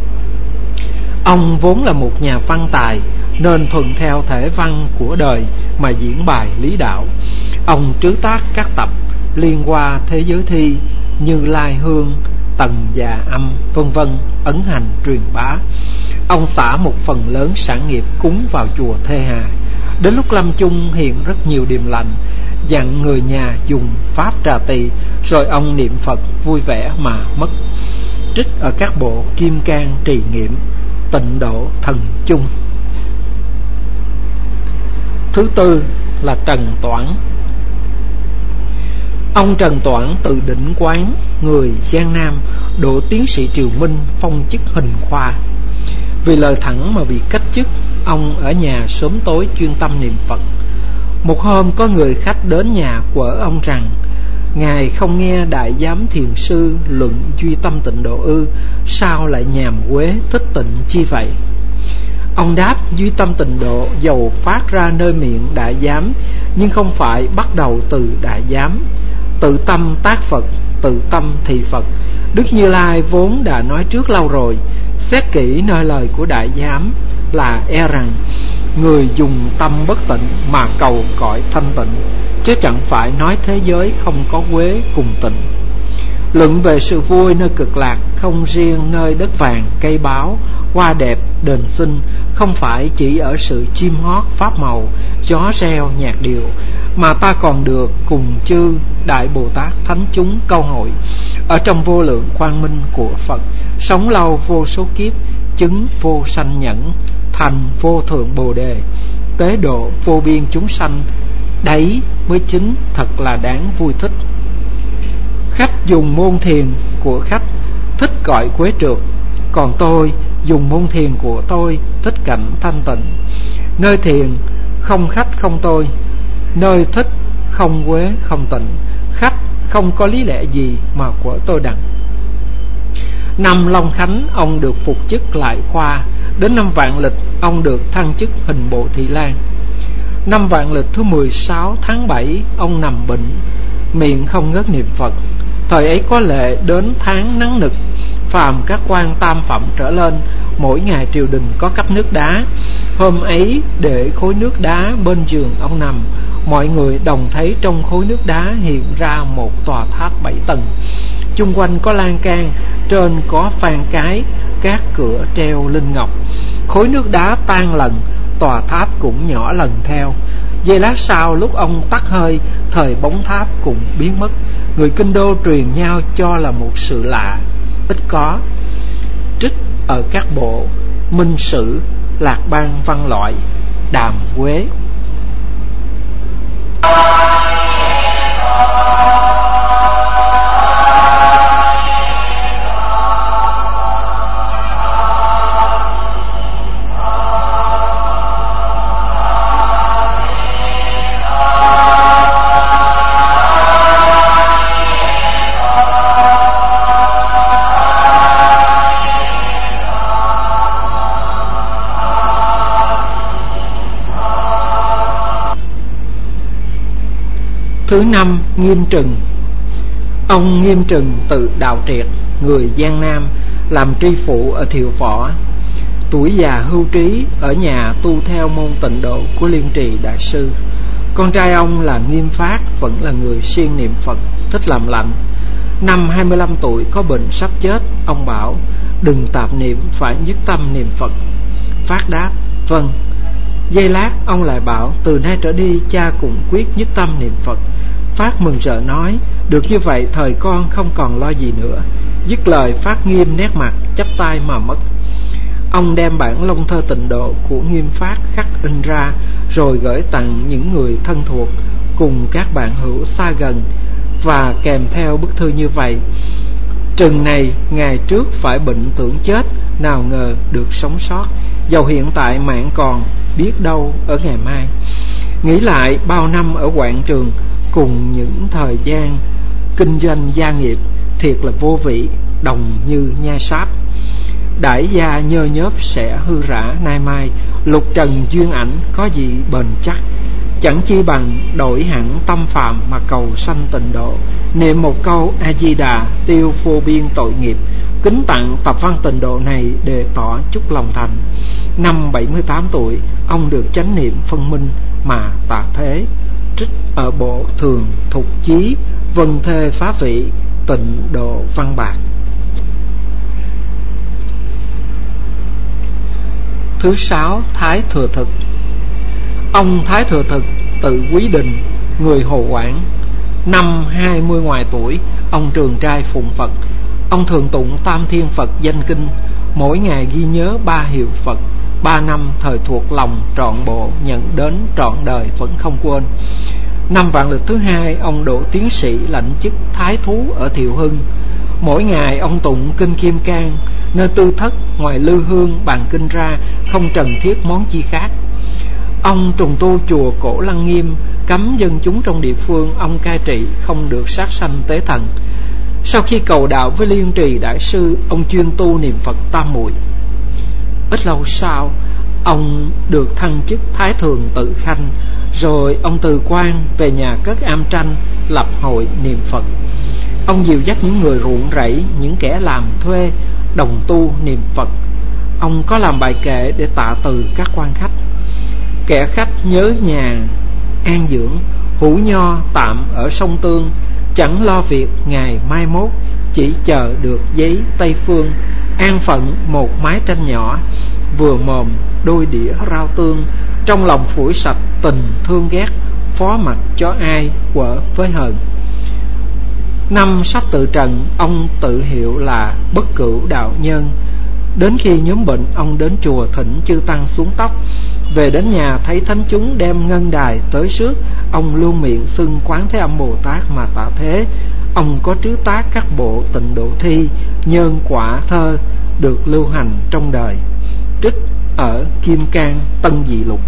Ông vốn là một nhà văn tài, nên thuận theo thể văn của đời mà diễn bài lý đạo. Ông trứ tác các tập liên qua thế giới thi như Lai Hương, Tần Già Âm, vân vân, ấn hành truyền bá. Ông xả một phần lớn sản nghiệp cúng vào chùa Thê Hà. Đến lúc lâm chung hiện rất nhiều điềm lành, dặn người nhà dùng pháp trà tỳ, rồi ông niệm Phật vui vẻ mà mất. Trích ở các bộ Kim Cang Trì Nghiệm, Tịnh Độ Thần Chung. Thứ tư là Trần Toản. Ông Trần Toản từ Định Quán, người Giang Nam, độ tiến sĩ triều Minh, phong chức Hình Khoa. Vì lời thẳng mà bị cách chức, ông ở nhà sớm tối chuyên tâm niệm Phật. Một hôm có người khách đến nhà quở ông rằng: Ngài không nghe Đại Giám Thiền Sư luận duy tâm tịnh độ ư? Sao lại nhàm quế thích tịnh chi vậy? Ông đáp: duy tâm tịnh độ dầu phát ra nơi miệng Đại Giám, nhưng không phải bắt đầu từ Đại Giám. Tự tâm tác Phật, tự tâm thị Phật. Đức Như Lai vốn đã nói trước lâu rồi. Xét kỹ nơi lời của Đại Giám là e rằng người dùng tâm bất tịnh mà cầu cõi thanh tịnh, chứ chẳng phải nói thế giới không có quế cùng tịnh. Luận về sự vui nơi cực lạc không riêng nơi đất vàng, cây báo, hoa đẹp, đền xinh, không phải chỉ ở sự chim hót pháp màu, chó reo nhạc điệu, mà ta còn được cùng chư Đại Bồ Tát Thánh chúng câu hội ở trong vô lượng quang minh của Phật, sống lâu vô số kiếp, chứng vô sanh nhẫn, thành vô thượng Bồ Đề, tế độ vô biên chúng sanh. Đấy mới chính thật là đáng vui thích. Khách dùng môn thiền của khách thích cõi quế trượt, còn tôi dùng môn thiền của tôi thích cảnh thanh tịnh. Nơi thiền không khách không tôi, nơi thích không quế không tịnh. Khách không có lý lẽ gì mà của tôi đặng. Năm Long Khánh ông được phục chức lại khoa. Đến năm Vạn Lịch ông được thăng chức Hình Bộ Thị Lang. Năm Vạn Lịch thứ 16 tháng 7 ông nằm bệnh, miệng không ngớt niệm Phật. Thời ấy có lệ đến tháng nắng nực, phàm các quan tam phẩm trở lên, mỗi ngày triều đình có cấp nước đá. Hôm ấy để khối nước đá bên giường ông nằm, mọi người đồng thấy trong khối nước đá hiện ra một tòa tháp 7 tầng. Chung quanh có lan can, trên có phan cái, các cửa treo linh ngọc. Khối nước đá tan lần, tòa tháp cũng nhỏ lần theo. Giây lát sau, lúc ông tắt hơi, thời bóng tháp cũng biến mất. Người kinh đô truyền nhau cho là một sự lạ, ít có. Trích ở các bộ Minh Sử, Lạc Bang Văn Loại, Đàm Quế. Thứ năm, Nghiêm Trừng. Ông Nghiêm Trừng tự Đạo Triệt, người Giang Nam, làm tri phụ ở Thiệu Võ. Tuổi già hưu trí, ở nhà tu theo môn tịnh độ của Liên Trì Đại Sư. Con trai ông là Nghiêm Phát, vẫn là người siêng niệm Phật, thích làm lành. Năm 25 tuổi có bệnh sắp chết, ông bảo đừng tạp niệm, phải nhất tâm niệm Phật. Phát đáp vâng. Giây lát ông lại bảo từ nay trở đi cha cũng quyết nhất tâm niệm Phật. Phát mừng rỡ nói được như vậy thời con không còn lo gì nữa. Dứt lời Phát nghiêm nét mặt chắp tay mà mất. Ông đem bản Long Thơ Tịnh Độ của Nghiêm Phát khắc in ra, rồi gửi tặng những người thân thuộc cùng các bạn hữu xa gần, và kèm theo bức thư như vậy: Trừng này ngày trước phải bệnh tưởng chết, nào ngờ được sống sót. Dầu hiện tại mạng còn, biết đâu ở ngày mai. Nghĩ lại bao năm ở Quảng Trường cùng những thời gian kinh doanh gia nghiệp, thiệt là vô vị. đồng như nhai sáp. Đại gia nhơ nhớp sẽ hư rã nay mai, lục trần duyên ảnh có gì bền chắc. Chẳng chi bằng đổi hẳn tâm phạm mà cầu sanh tịnh độ, niệm một câu A Di Đà tiêu vô biên tội nghiệp, kính tặng tập văn tịnh độ này để tỏ chúc lòng thành. Năm 78 tuổi, ông được chánh niệm phân minh mà tạ thế. Trích ở bộ Thường Thục Chí Vân Thê Phá Vị Tịnh Độ Văn Bạc. Thứ sáu, Thái Thừa Thực. Ông Thái Thừa Thực tự Quý Đình, người Hồ Quảng. Năm 20 ngoài tuổi, ông trường trai phụng Phật. Ông thường tụng Tam Thiên Phật danh kinh, mỗi ngày ghi nhớ 3 hiệu Phật. 3 năm thời thuộc lòng trọn bộ, nhận đến trọn đời vẫn không quên. Năm vạn lịch thứ 2, ông độ tiến sĩ lãnh chức thái thú ở Thiệu Hưng. Mỗi ngày ông tụng kinh Kim Cang, nơi tư thất ngoài lư hương bàn kinh ra, không cần thiết món chi khác. Ông trùng tu chùa Cổ Lăng Nghiêm, cấm dân chúng trong địa phương ông cai trị không được sát sanh tế thần. Sau khi cầu đạo với Liên Trì Đại Sư, ông chuyên tu niệm Phật tam muội. Ít lâu sau, ông được thăng chức Thái Thường Tự Khanh, rồi ông từ quan về nhà cất am tranh, lập hội niệm Phật. Ông dìu dắt những người ruộng rẫy, những kẻ làm thuê, đồng tu niệm Phật. Ông có làm bài kệ để tạ từ các quan khách. Kẻ khách nhớ nhà an dưỡng, hũ nho tạm ở sông Tương, chẳng lo việc ngày mai mốt, chỉ chờ được giấy Tây Phương. An phận một mái tranh nhỏ, vừa mồm đôi đĩa rau tương, trong lòng phủi sạch tình thương ghét, phó mặc cho ai quở với hờn. Năm sắp tự trần, ông tự hiệu là Bất Cửu Đạo Nhân. Đến khi nhóm bệnh, ông đến chùa thỉnh chư tăng xuống tóc. Về đến nhà thấy thánh chúng đem ngân đài tới rước, ông luôn miệng xưng Quán Thế Âm Bồ Tát mà tạ thế. Ông có trứ tác các bộ Tịnh Độ Thi, Nhân Quả Thơ được lưu hành trong đời. Trích ở Kim Cang Tân Dị Lục.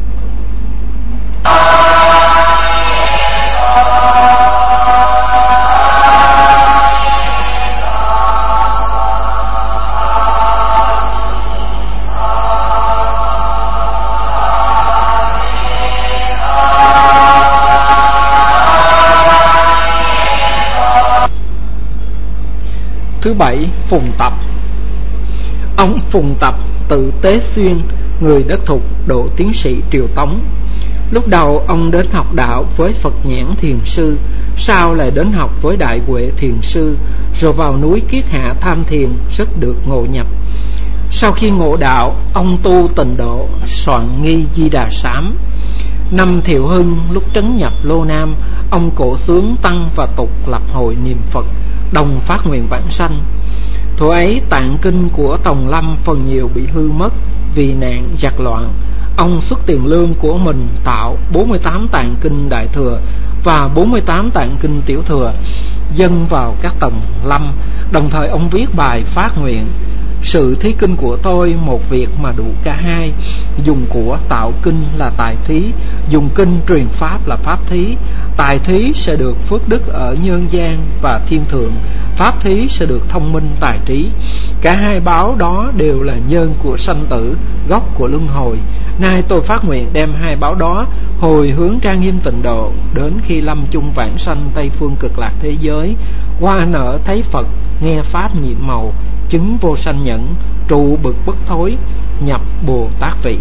Thứ bảy, Phùng Tập. Ông Phùng Tập tự Tế Xuyên, người đất Thục, độ tiến sĩ Triều Tống. Lúc đầu ông đến học đạo với Phật Nhãn Thiền Sư, sau lại đến học với Đại Huệ Thiền Sư, rồi vào núi Kiết Hạ tham thiền, rất được ngộ nhập. Sau khi ngộ đạo, ông tu tịnh độ, soạn nghi Di Đà Sám. Năm Thiệu Hưng, lúc trấn nhập Lô Nam, ông cổ xướng tăng và tục lập hội niệm Phật, đồng phát nguyện vãng sanh. Thuở ấy tạng kinh của Tòng Lâm phần nhiều bị hư mất vì nạn giặc loạn. Ông xuất tiền lương của mình tạo 48 tạng kinh Đại Thừa và 48 tạng kinh Tiểu Thừa, dâng vào các Tòng Lâm. Đồng thời ông viết bài phát nguyện: sự thí kinh của tôi một việc mà đủ cả hai, dùng của tạo kinh là tài thí, dùng kinh truyền pháp là pháp thí. Tài thí sẽ được phước đức ở nhân gian và thiên thượng, pháp thí sẽ được thông minh tài trí. Cả hai báo đó đều là nhân của sanh tử, gốc của luân hồi. Nay tôi phát nguyện đem hai báo đó hồi hướng trang nghiêm tịnh độ, đến khi lâm chung vãng sanh Tây phương cực lạc thế giới, qua nở thấy Phật, nghe pháp nhiệm màu, chứng vô sanh nhẫn, trụ bực bất thối, nhập Bồ Tát vị.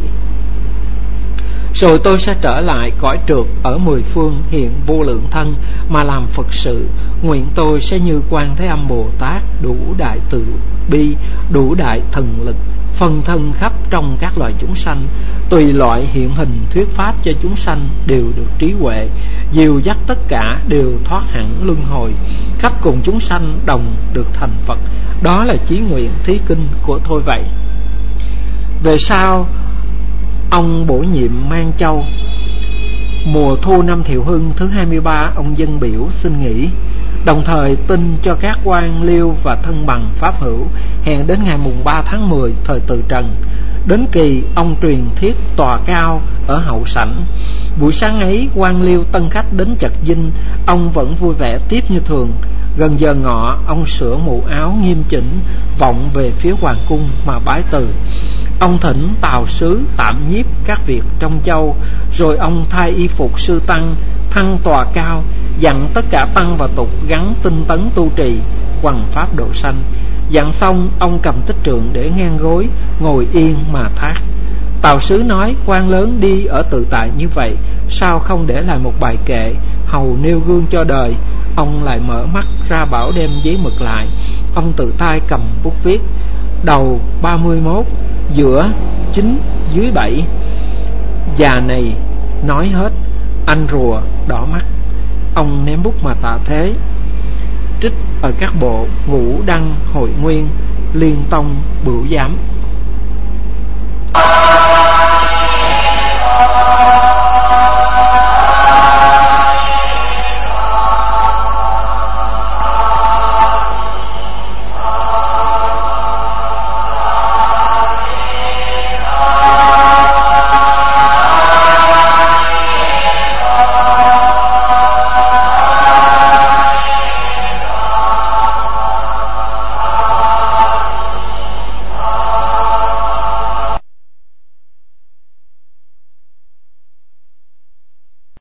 Rồi tôi sẽ trở lại cõi trượt ở mười phương hiện vô lượng thân mà làm Phật sự. Nguyện tôi sẽ như Quan Thế Âm Bồ Tát, đủ đại từ bi, đủ đại thần lực, phân thân khắp trong các loài chúng sanh, tùy loại hiện hình thuyết pháp cho chúng sanh đều được trí huệ, dìu dắt tất cả đều thoát hẳn luân hồi, khắp cùng chúng sanh đồng được thành Phật. Đó là chí nguyện thí kinh của tôi vậy. Về sau ông bổ nhiệm Mang Châu. Mùa thu năm Thiệu Hưng thứ 23, ông dân biểu xin nghỉ, đồng thời tin cho các quan liêu và thân bằng pháp hữu hẹn đến ngày mùng 3 tháng 10 thời Từ Trần. Đến kỳ ông truyền thiết tòa cao ở hậu sảnh. Buổi sáng ấy quan liêu tân khách đến chật dinh, ông vẫn vui vẻ tiếp như thường. Gần giờ ngọ, ông sửa mũ áo nghiêm chỉnh, vọng về phía hoàng cung mà bái từ. Ông thỉnh tào sứ tạm nhiếp các việc trong châu, rồi ông thay y phục sư tăng, thăng tòa cao, dặn tất cả tăng và tục gắn tinh tấn tu trì, hoằng pháp độ sanh. Dặn xong, ông cầm tích trượng để ngang gối, ngồi yên mà thác. Tào sứ nói: quan lớn đi ở tự tại như vậy, sao không để lại một bài kệ hầu nêu gương cho đời? Ông lại mở mắt ra bảo đem giấy mực lại. Ông tự tay cầm bút viết: đầu 31, giữa 9, dưới 7. Già này nói hết, anh rùa đỏ mắt. Ông ném bút mà tạ thế. Trích ở các bộ Ngũ Đăng, Hội Nguyên, Liên Tông, Bửu Giám.